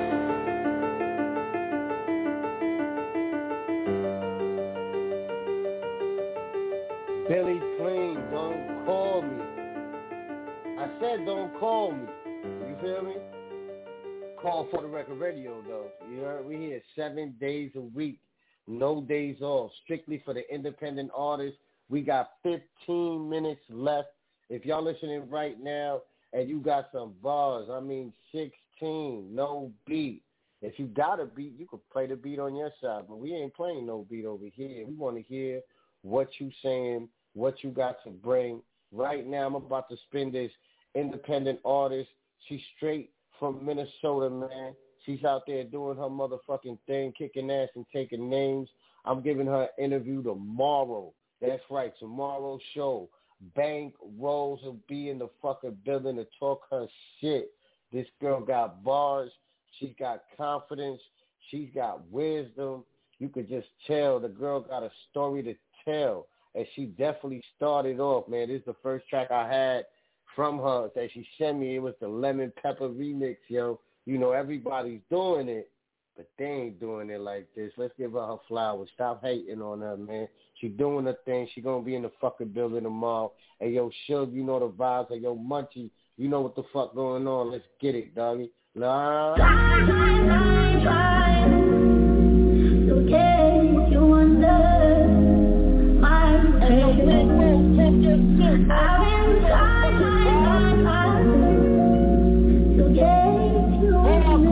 Billy Clean, don't call me. I said don't call me. You feel me? Call For The Record Radio, though. You heard? We here seven days a week. No days off. Strictly for the independent artists. We got fifteen minutes left. If y'all listening right now and you got some bars, I mean sixteen, no beat. If you got a beat, you could play the beat on your side. But we ain't playing no beat over here. We want to hear what you saying, what you got to bring. Right now, I'm about to spin this independent artist. She's straight from Minnesota, man. She's out there doing her motherfucking thing, kicking ass and taking names. I'm giving her an interview tomorrow. That's right, tomorrow's show. Bank Rose will be in the fucking building to talk her shit. This girl got bars. She's got confidence. She's got wisdom. You could just tell the girl got a story to tell. And she definitely started off, man. This is the first track I had from her that she sent me. It was the Lemon Pepper remix, yo. You know, everybody's doing it, but they ain't doing it like this. Let's give her her flowers. Stop hating on her, man. She doing her thing. She gonna be in the fucking building tomorrow. Hey, yo, Suge, you know the vibes. Hey, yo, Munchie, you know what the fuck going on. Let's get it, doggy. Nah. Try, try, try, try. It's okay, you wonder my pain. I've been trying, trying, trying, trying to get you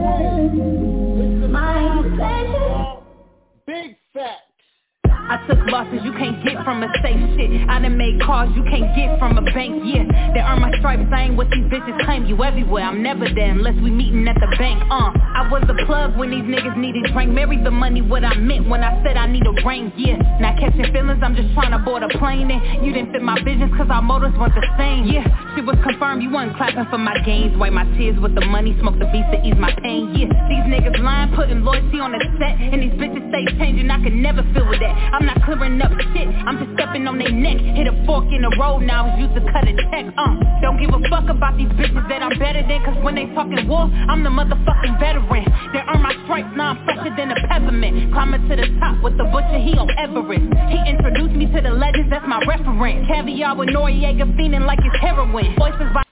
wonder my pleasure. Big facts. I took losses you can't get from a safe shit. I done made calls you can't get from a bank, yeah. They earn my stripes, I ain't what these bitches claim. You everywhere, I'm never there unless we meeting at the bank, uh I was a plug when these niggas needed drink. Married the money, what I meant when I said I need a ring, yeah. Not catching feelings, I'm just trying to board a plane in. You didn't fit my visions cause our motives weren't the same, yeah. Shit was confirmed, you wasn't clapping for my gains. Wipe my tears with the money, smoke the beats to ease my pain, yeah. These niggas lying, putting loyalty on the set. And these bitches stay changing, I can never feel with that. I'm not clearing up shit, I'm just stepping on their neck. Hit a fork in the road now, it's used to cut a check, uh Don't give a fuck about these bitches that I'm better than. Cause when they talking war, I'm the motherfucking veteran. They earn my stripes, now I'm fresher than a peppermint. Climbing to the top with the butcher, he on Everest. He introduced me to the legends, that's my reference. Caviar with Noriega fiending like it's heroin. Voices by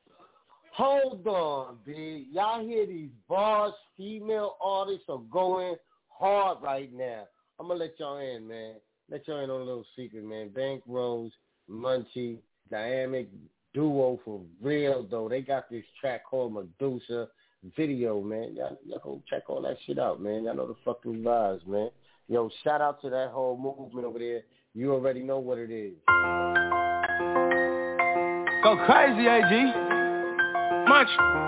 Hold on, B. Y'all hear these bars? Female artists are going hard right now. I'm going to let y'all in, man. Let y'all in on a little secret, man. Bank Rose, Munchie, dynamic duo for real, though. They got this track called Medusa video, man. Y'all, y'all go check all that shit out, man. Y'all know the fucking vibes, man. Yo, shout out to that whole movement over there. You already know what it is. Go crazy, A G. Munchie.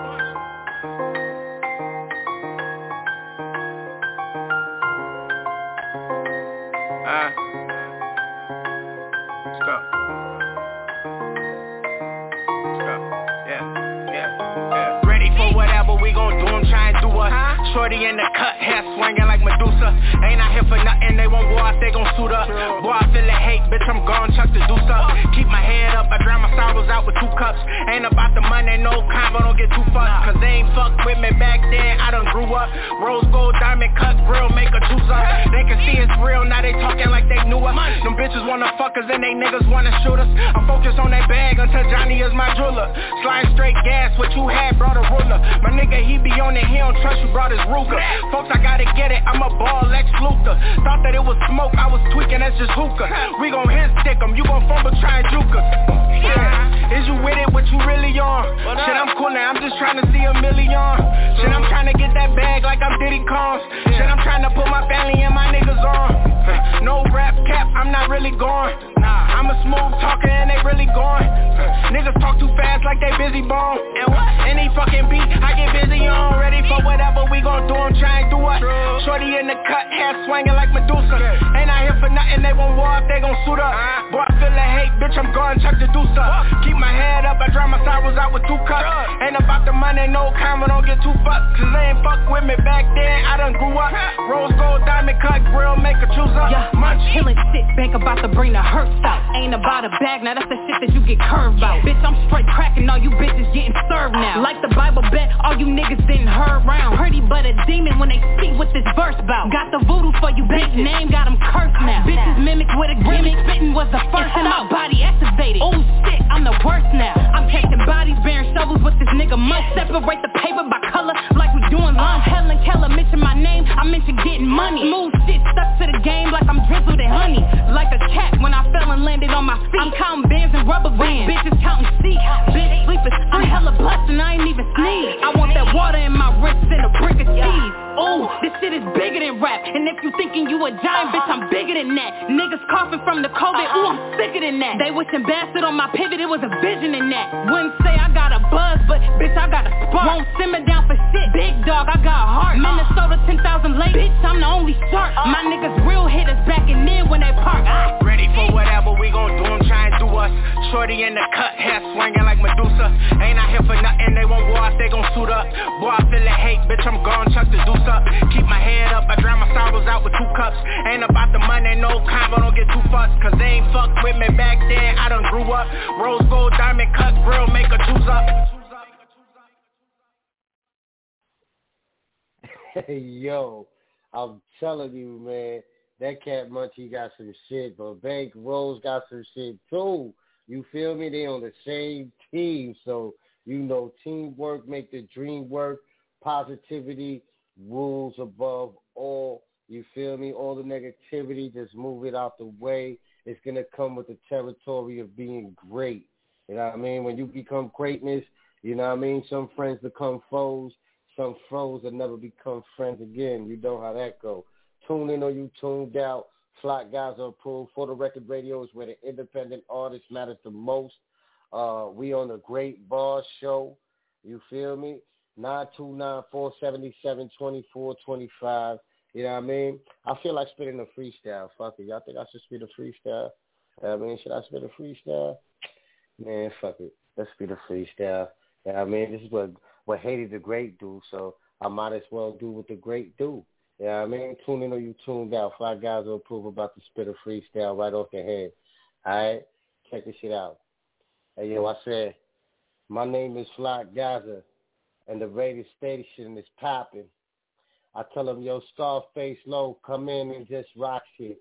Uh, let's go. Let's go. Yeah, yeah, yeah. Ready for whatever we gon' do, I'm trying to do us. Shorty in the cut, hair swinging like Medusa. Ain't out here for nothing, they won't war if they gon' suit up. Boy, I feel the hate, bitch, I'm gone, chuck the deuce up. Keep my head up, I drown my sorrows out with two cups. Ain't about the money, no combo, don't get too fucked. Cause they ain't fuck with me back then, I done grew up. Rose gold, diamond cut, grill, make a juice up. They can see it's real, now they talking like they knew us. Them bitches wanna fuck us and they niggas wanna shoot us. I'm focused on that bag until Johnny is my jeweler. Slime straight gas, what you had, brought a ruler. My nigga, he be on it, he don't trust you, brought his Ruger. Folks, I gotta get it, I'm a ball, Lex Luthor. Thought that it was smoke, I was tweaking, that's just hookah. We gon' hit stick 'em, you gon' fumble, try and juke us. Yeah. Is you with it, what you really on? Shit, I'm cool now, I'm just trying to see a million. Shit, I'm trying to get that bag like I'm Diddy Combs. Shit, I'm trying to put my family and my niggas on. No rap cap, I'm not really going. I'm a smooth talker and they really going. Niggas talk too fast like they busy bone. And what? Any fucking beat, I get busy on. Ready for whatever we gon' do, I'm trying to do what? Shorty in the cut, hair swinging like Medusa. Ain't out here for nothing, they won't war if they gon' suit up. Boy, I feel the hate, bitch, I'm going chuck the deuce up. Keep my head up, I drown my sorrows out with two cups. Ain't about the money, no comma, don't get too fucked. Cause they ain't fuck with me back then, I done grew up. Rose gold, diamond cut, grill, make a choose up. Yeah, Munch, killing shit, bank about to bring the hurts out. Ain't about a bag, now that's the shit that you get curved out. Bitch, I'm straight cracking, all you bitches getting served now. Like the Bible bet, all you niggas didn't heard round. Pretty but a demon when they see what this verse bout. Got the voodoo for you bitches, name got them cursed now. Bitches mimic with a gimmick, spitting was the first and my body activated. Oh shit, I'm the worst now. I'm catching bodies, bearing shovels with this nigga Munch. Separate the paper by color like we doing lines. Helen Keller mention my name, I mention getting money. Smooth shit stuck to the game like I'm drizzled in honey. Like a cat when I fell and landed on my feet. I'm counting bands and rubber bands, bitches counting seats. Bitch sleeping, I'm hella blessed and I ain't even sneeze. I want that water in my wrist and a brick of cheese. Ooh, this shit shit is bigger than rap. And if you thinking you a giant, bitch, I'm bigger than that. Niggas coughing from the COVID, ooh, I'm sicker than that. They wishing bastard on my pivot, it was a vision in that. Wouldn't say I got a buzz, but bitch, I got a spark. Won't simmer down for shit, big dog, I got a heart. Minnesota ten thousand late, bitch, I'm the only shark. My niggas real hitters backing in when they park. I ready for whatever we gon' do, them try and do us. Shorty in the cut, hair swinging like Medusa. Ain't out here for nothing, they won't war us, they gon' suit up. Boy, I feel the hate, bitch, I'm gone, chuck the deuce up. Keep my head up, I drown my sorrows out with two cups. Ain't about the money, no combo, don't get too fussed. Cause they ain't fucked with me back then, I done grew up. Rose gold, diamond cut, grill, make her choose up. Hey, yo, I'm telling you, man, that Cat Munchie got some shit, but Bank Rose got some shit too. You feel me? They on the same team, so you know teamwork make the dream work. Positivity rules above all. You feel me? All the negativity, just move it out the way. It's gonna come with the territory of being great. You know what I mean? When you become greatness, you know what I mean? Some friends become foes. Some foes will never become friends again. You know how that go. Tune in or you tuned out. Flock Guys are approved. For the Record Radio is where the independent artist matters the most. Uh, we on the Great Bar Show. You feel me? nine two nine, four seven seven, two four two five. You know what I mean? I feel like spitting a freestyle. Fuck it. Y'all think I should spit a freestyle? I mean, should I spit a freestyle? Man, fuck it. Let's spit a freestyle. You know what I mean? This is what, what Haiti the Great do, so I might as well do what the Great do. You know what I mean? Tune in or you tuned out. Five guys will approve about to spit a freestyle right off the head. All right? Check this shit out. Hey, yo, I said, my name is Flock Gaza, and the radio station is popping. I tell him, yo, Scarface Low, come in and just rock shit.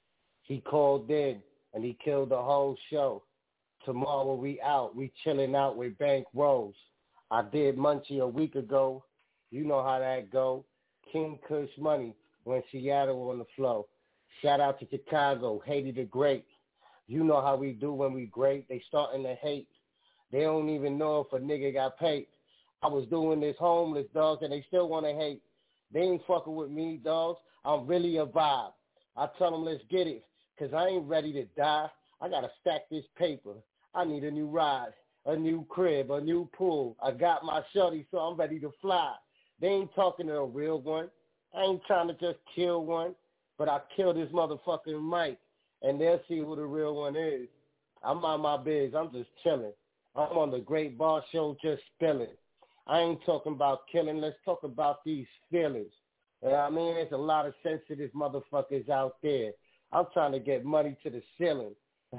He called in, and he killed the whole show. Tomorrow we out. We chilling out with Bank Rose. I did Munchie a week ago. You know how that go. King Kush Money when Seattle on the flow. Shout out to Chicago, Haiti the Great. You know how we do when we great. They starting to hate. They don't even know if a nigga got paid. I was doing this homeless, dogs, and they still want to hate. They ain't fucking with me, dogs. I'm really a vibe. I tell them, let's get it, because I ain't ready to die. I got to stack this paper. I need a new ride, a new crib, a new pool. I got my shorty, so I'm ready to fly. They ain't talking to a real one. I ain't trying to just kill one, but I kill this motherfucking mic, and they'll see who the real one is. I'm on my biz. I'm just chilling. I'm on the Great Bar Show just spilling. I ain't talking about killing. Let's talk about these feelings. You know what I mean? There's a lot of sensitive motherfuckers out there. I'm trying to get money to the ceiling.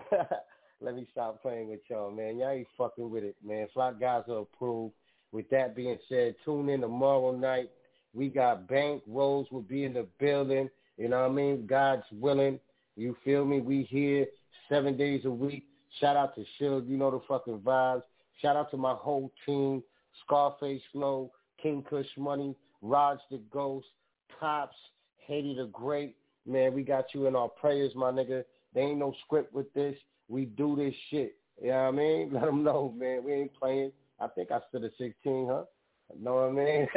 Let me stop playing with y'all, man. Y'all ain't fucking with it, man. Flock Guys are approved. With that being said, tune in tomorrow night. We got Bank Rose will be in the building. You know what I mean? God's willing. You feel me? We here seven days a week. Shout out to Shield. You know the fucking vibes. Shout out to my whole team. Scarface Flow, King Kush Money, Raj the Ghost, Pops, Haiti the Great. Man, we got you in our prayers, my nigga. There ain't no script with this. We do this shit. You know what I mean? Let them know, man. We ain't playing. I think I stood at sixteen, huh? Know what I mean?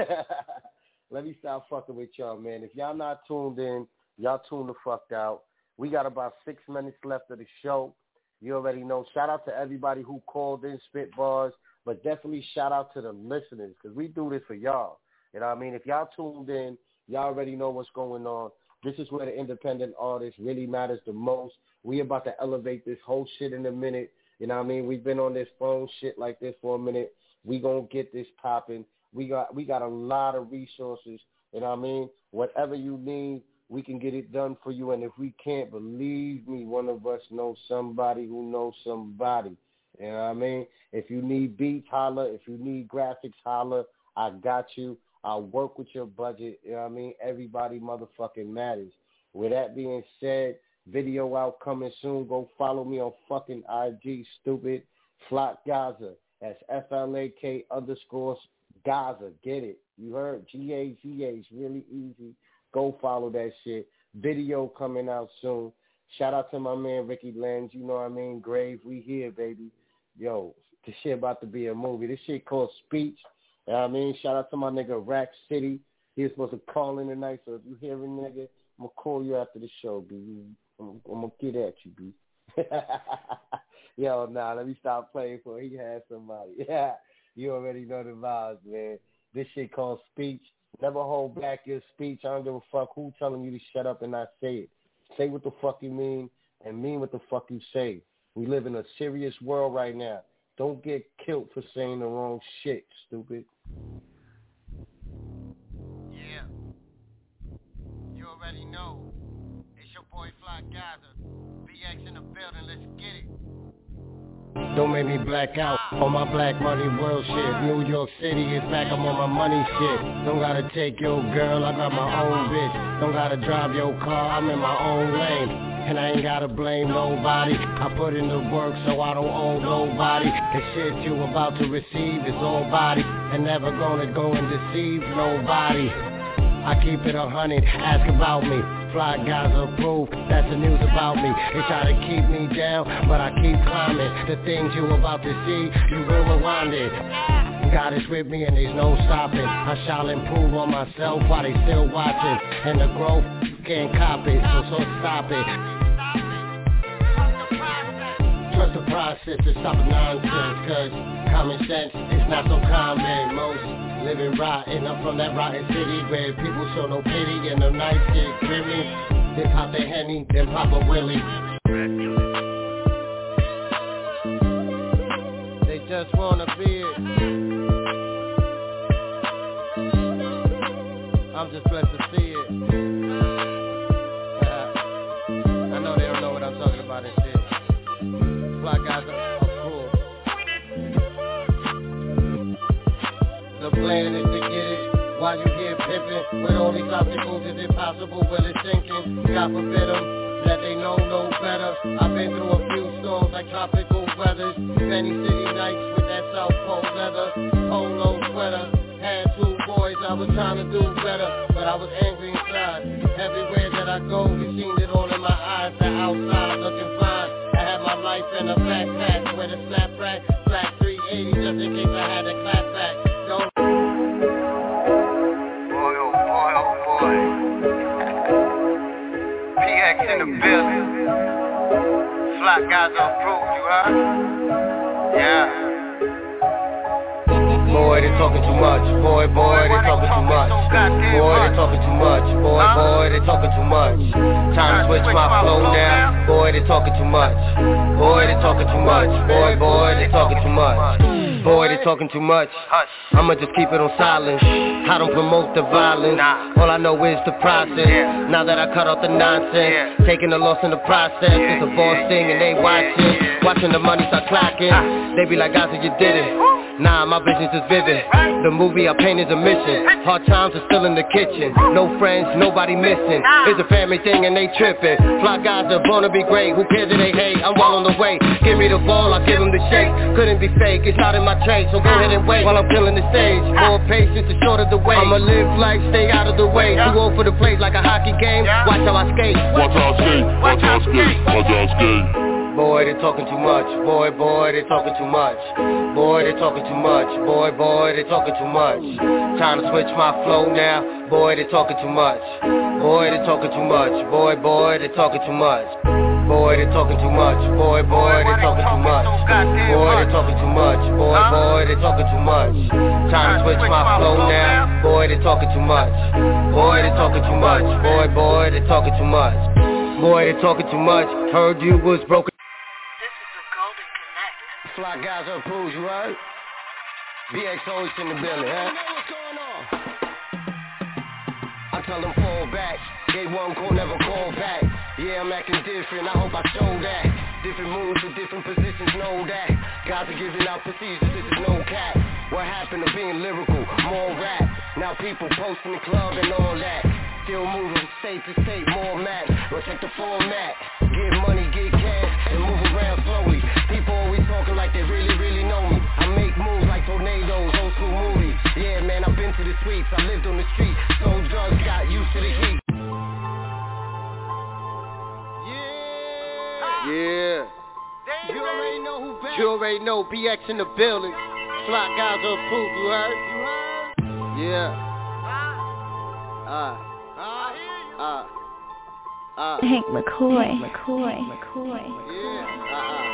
Let me stop fucking with y'all, man. If y'all not tuned in, y'all tune the fuck out. We got about six minutes left of the show. You already know. Shout out to everybody who called in, spit bars, but definitely shout out to the listeners because we do this for y'all. You know what I mean? If y'all tuned in, y'all already know what's going on. This is where the independent artist really matters the most. We about to elevate this whole shit in a minute. You know what I mean? We've been on this phone shit like this for a minute. We gonna get this popping. We got we got a lot of resources. You know what I mean? Whatever you need, we can get it done for you. And if we can't, believe me, one of us knows somebody who knows somebody. You know what I mean? If you need beats, holler. If you need graphics, holler. I got you. I'll work with your budget. You know what I mean? Everybody motherfucking matters. With that being said, video out coming soon. Go follow me on fucking I G, stupid. Flock Gaza. That's F L A K underscore Gaza. Get it? You heard? G A Z A. It's really easy. Go follow that shit. Video coming out soon. Shout out to my man Ricky Lenz. You know what I mean? Grave, we here, baby. Yo, this shit about to be a movie. This shit called Speech. You know what I mean? Shout out to my nigga Rack City. He was supposed to call in tonight, so if you hear a nigga, I'm going to call you after the show, B. I'm, I'm going to get at you, B. Yo, nah, let me stop playing for he had somebody. Yeah, you already know the vibes, man. This shit called speech. Never hold back your speech. I don't give a fuck who telling you to shut up and not say it. Say what the fuck you mean and mean what the fuck you say. We live in a serious world right now. Don't get killed for saying the wrong shit, stupid. Yeah. You already know. It's your boy Fly Gaza. B X in the building, let's get it. Don't make me black out on my black money world shit. New York City is back, I'm on my money shit. Don't gotta take your girl, I got my own bitch. Don't gotta drive your car, I'm in my own lane. And I ain't gotta blame nobody. I put in the work so I don't owe nobody. The shit you about to receive is all body. And never gonna go and deceive nobody. I keep it a hundred, ask about me. Fly guys approve, that's the news about me. They try to keep me down, but I keep climbing. The things you about to see, you will rewind it. God is with me and there's no stopping. I shall improve on myself while they still watching. And the growth, you can't copy, so so stop it. Trust the process to stop the nonsense, cause common sense is not so common. Most living rotten, I'm from that rotten city where people show no pity and the nights get grimmy. Then pop the Henny, then pop a Willie. They just wanna be it. I'm just blessed to see it. uh, I know they don't know what I'm talking about and shit. Fly guys are cool. The plan is to get it while you get pimping. With all these obstacles, is it possible? Well, it's sinking. God forbid them, that they know no better. I've been through a few storms like tropical weathers. Many city nights with that South Pole leather. Polo sweater. Had two boys, I was trying to do better, but I was angry inside. Everywhere that I go, you seen it all in my eyes. The outside looking fine. I had my life in a backpack with a snapback, black three eighty, just in case I had to clap back. Don't. Boy, oh boy, oh boy. P X in the building. Fly guys approved, you heard? Yeah. Boy, they talking too much. Boy, boy, they talking too much. Boy, they talking too much. Boy, boy, they talking too much. Time to switch my flow now. Boy, they talking too much. Boy, they talking too much. Boy, boy, they talking too much. Boy, they talking too much. I'ma just keep it on silence. I don't promote the violence. All I know is the process. Now that I cut off the nonsense, taking the loss in the process. It's a boss thing and they watching. Watching the money start clocking. They be like, Gaza, you did it. Nah, my vision's just vivid. The movie I paint is a mission. Hard times are still in the kitchen. No friends, nobody missing. It's a family thing and they tripping. Fly guys are born to be great. Who cares if they hate? I'm well on the way. Give me the ball, I'll give them the shake. Couldn't be fake, it's not in my trade. So go ahead and wait while I'm killing the stage. More patience is shorter the way. I'ma live life, stay out of the way. Too old for the plays like a hockey game. Watch how I skate. Watch how I skate. Watch how I skate. Watch how I skate. Boy, they talking too much. Boy, boy, they talking too much. Boy, they talking too much. Boy, boy, they talking too much. Time to switch my flow now. Boy, they talking too much. Boy, they talking too much. Boy, boy, they talking too much. Boy, they talking too much. Boy, boy, they talking too much. Boy, they talking too much. Boy, boy, they talking too much. Time to switch my flow now. Boy, they talking too much. Boy, they talking too much. Boy, boy, they talking too much. Boy, they talking too much. Heard you was broken. Fly guys are approved, you heard? B X always in the building, huh? What's going on? I tell them fall back. Gave one call, never call back. Yeah, I'm acting different, I hope I show that. Different moves with different positions, know that. Guys are giving out procedures, this is no cap. What happened to being lyrical? More rap. Now people posting the club and all that. Still moving state to state, more mad. Well, check the format. Get money, get cash, and move around slowly. People always talking like they really, really know me. I make moves like tornadoes, old school movies. Yeah, man, I've been to the streets. I lived on the street. Sold drugs, got used to the heat. Yeah. You already know who back. You already know B X in the building. Fly guys are approved, you heard? You heard? Yeah. Uh, uh, uh. Hank McCoy, McCoy, McCoy. Yeah, uh-uh.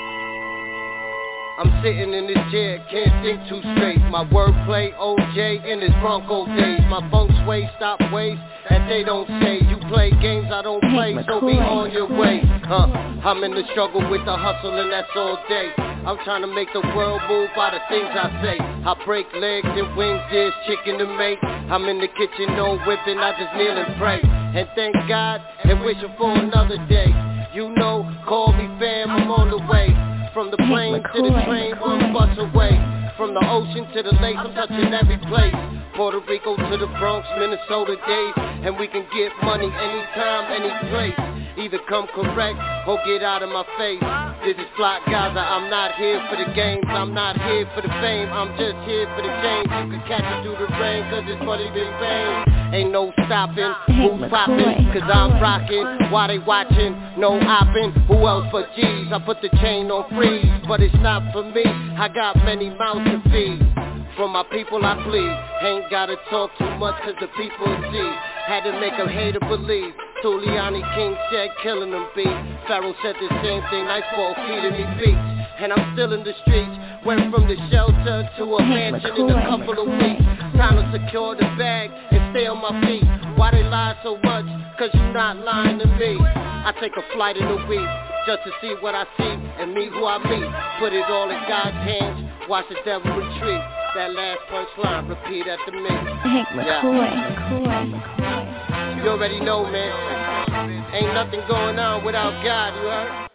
I'm sitting in this chair, can't think too straight. My wordplay, O J in his Bronco days. My funk sway, stop ways that they don't say. You play games I don't play, so be on your way. Huh? I'm in the struggle with the hustle and that's all day. I'm trying to make the world move by the things I say. I break legs and wings, there's chicken to make. I'm in the kitchen, no whipping, I just kneel and pray. And thank God and wishing for another day. You know, call me fam, I'm on the way. From the plane to the train, one bus away. From the ocean to the lakes, I'm touching every place. Puerto Rico to the Bronx, Minnesota days. And we can get money anytime, any place. Either come correct or get out of my face. This is Flock Gaza, I'm not here for the games. I'm not here for the fame, I'm just here for the change. You can catch it through the rain, cause it's money been pain. Ain't no stopping, who's popping, cause I'm rocking. While they watching, no hopping. Who else but G's? I put the chain on freeze, but it's not for me. I got many mouths to feed. From my people I plead. Ain't gotta talk too much cause the people see. Had to make a hater believe. Tuliani King said killing them beat. Pharaoh said the same thing, Nightfall feeding me beats. And I'm still in the streets. Went from the shelter to a mansion in a couple of weeks. Time to secure the bag and stay on my feet. Why they lie so much? Cause you not lying to me. I take a flight in a week just to see what I see and meet who I meet. Put it all in God's hands, watch the devil retreat. That last punchline, repeat after me. Hank McCoy, McCoy, McCoy. You already know, man. Ain't nothing going on without God, you heard?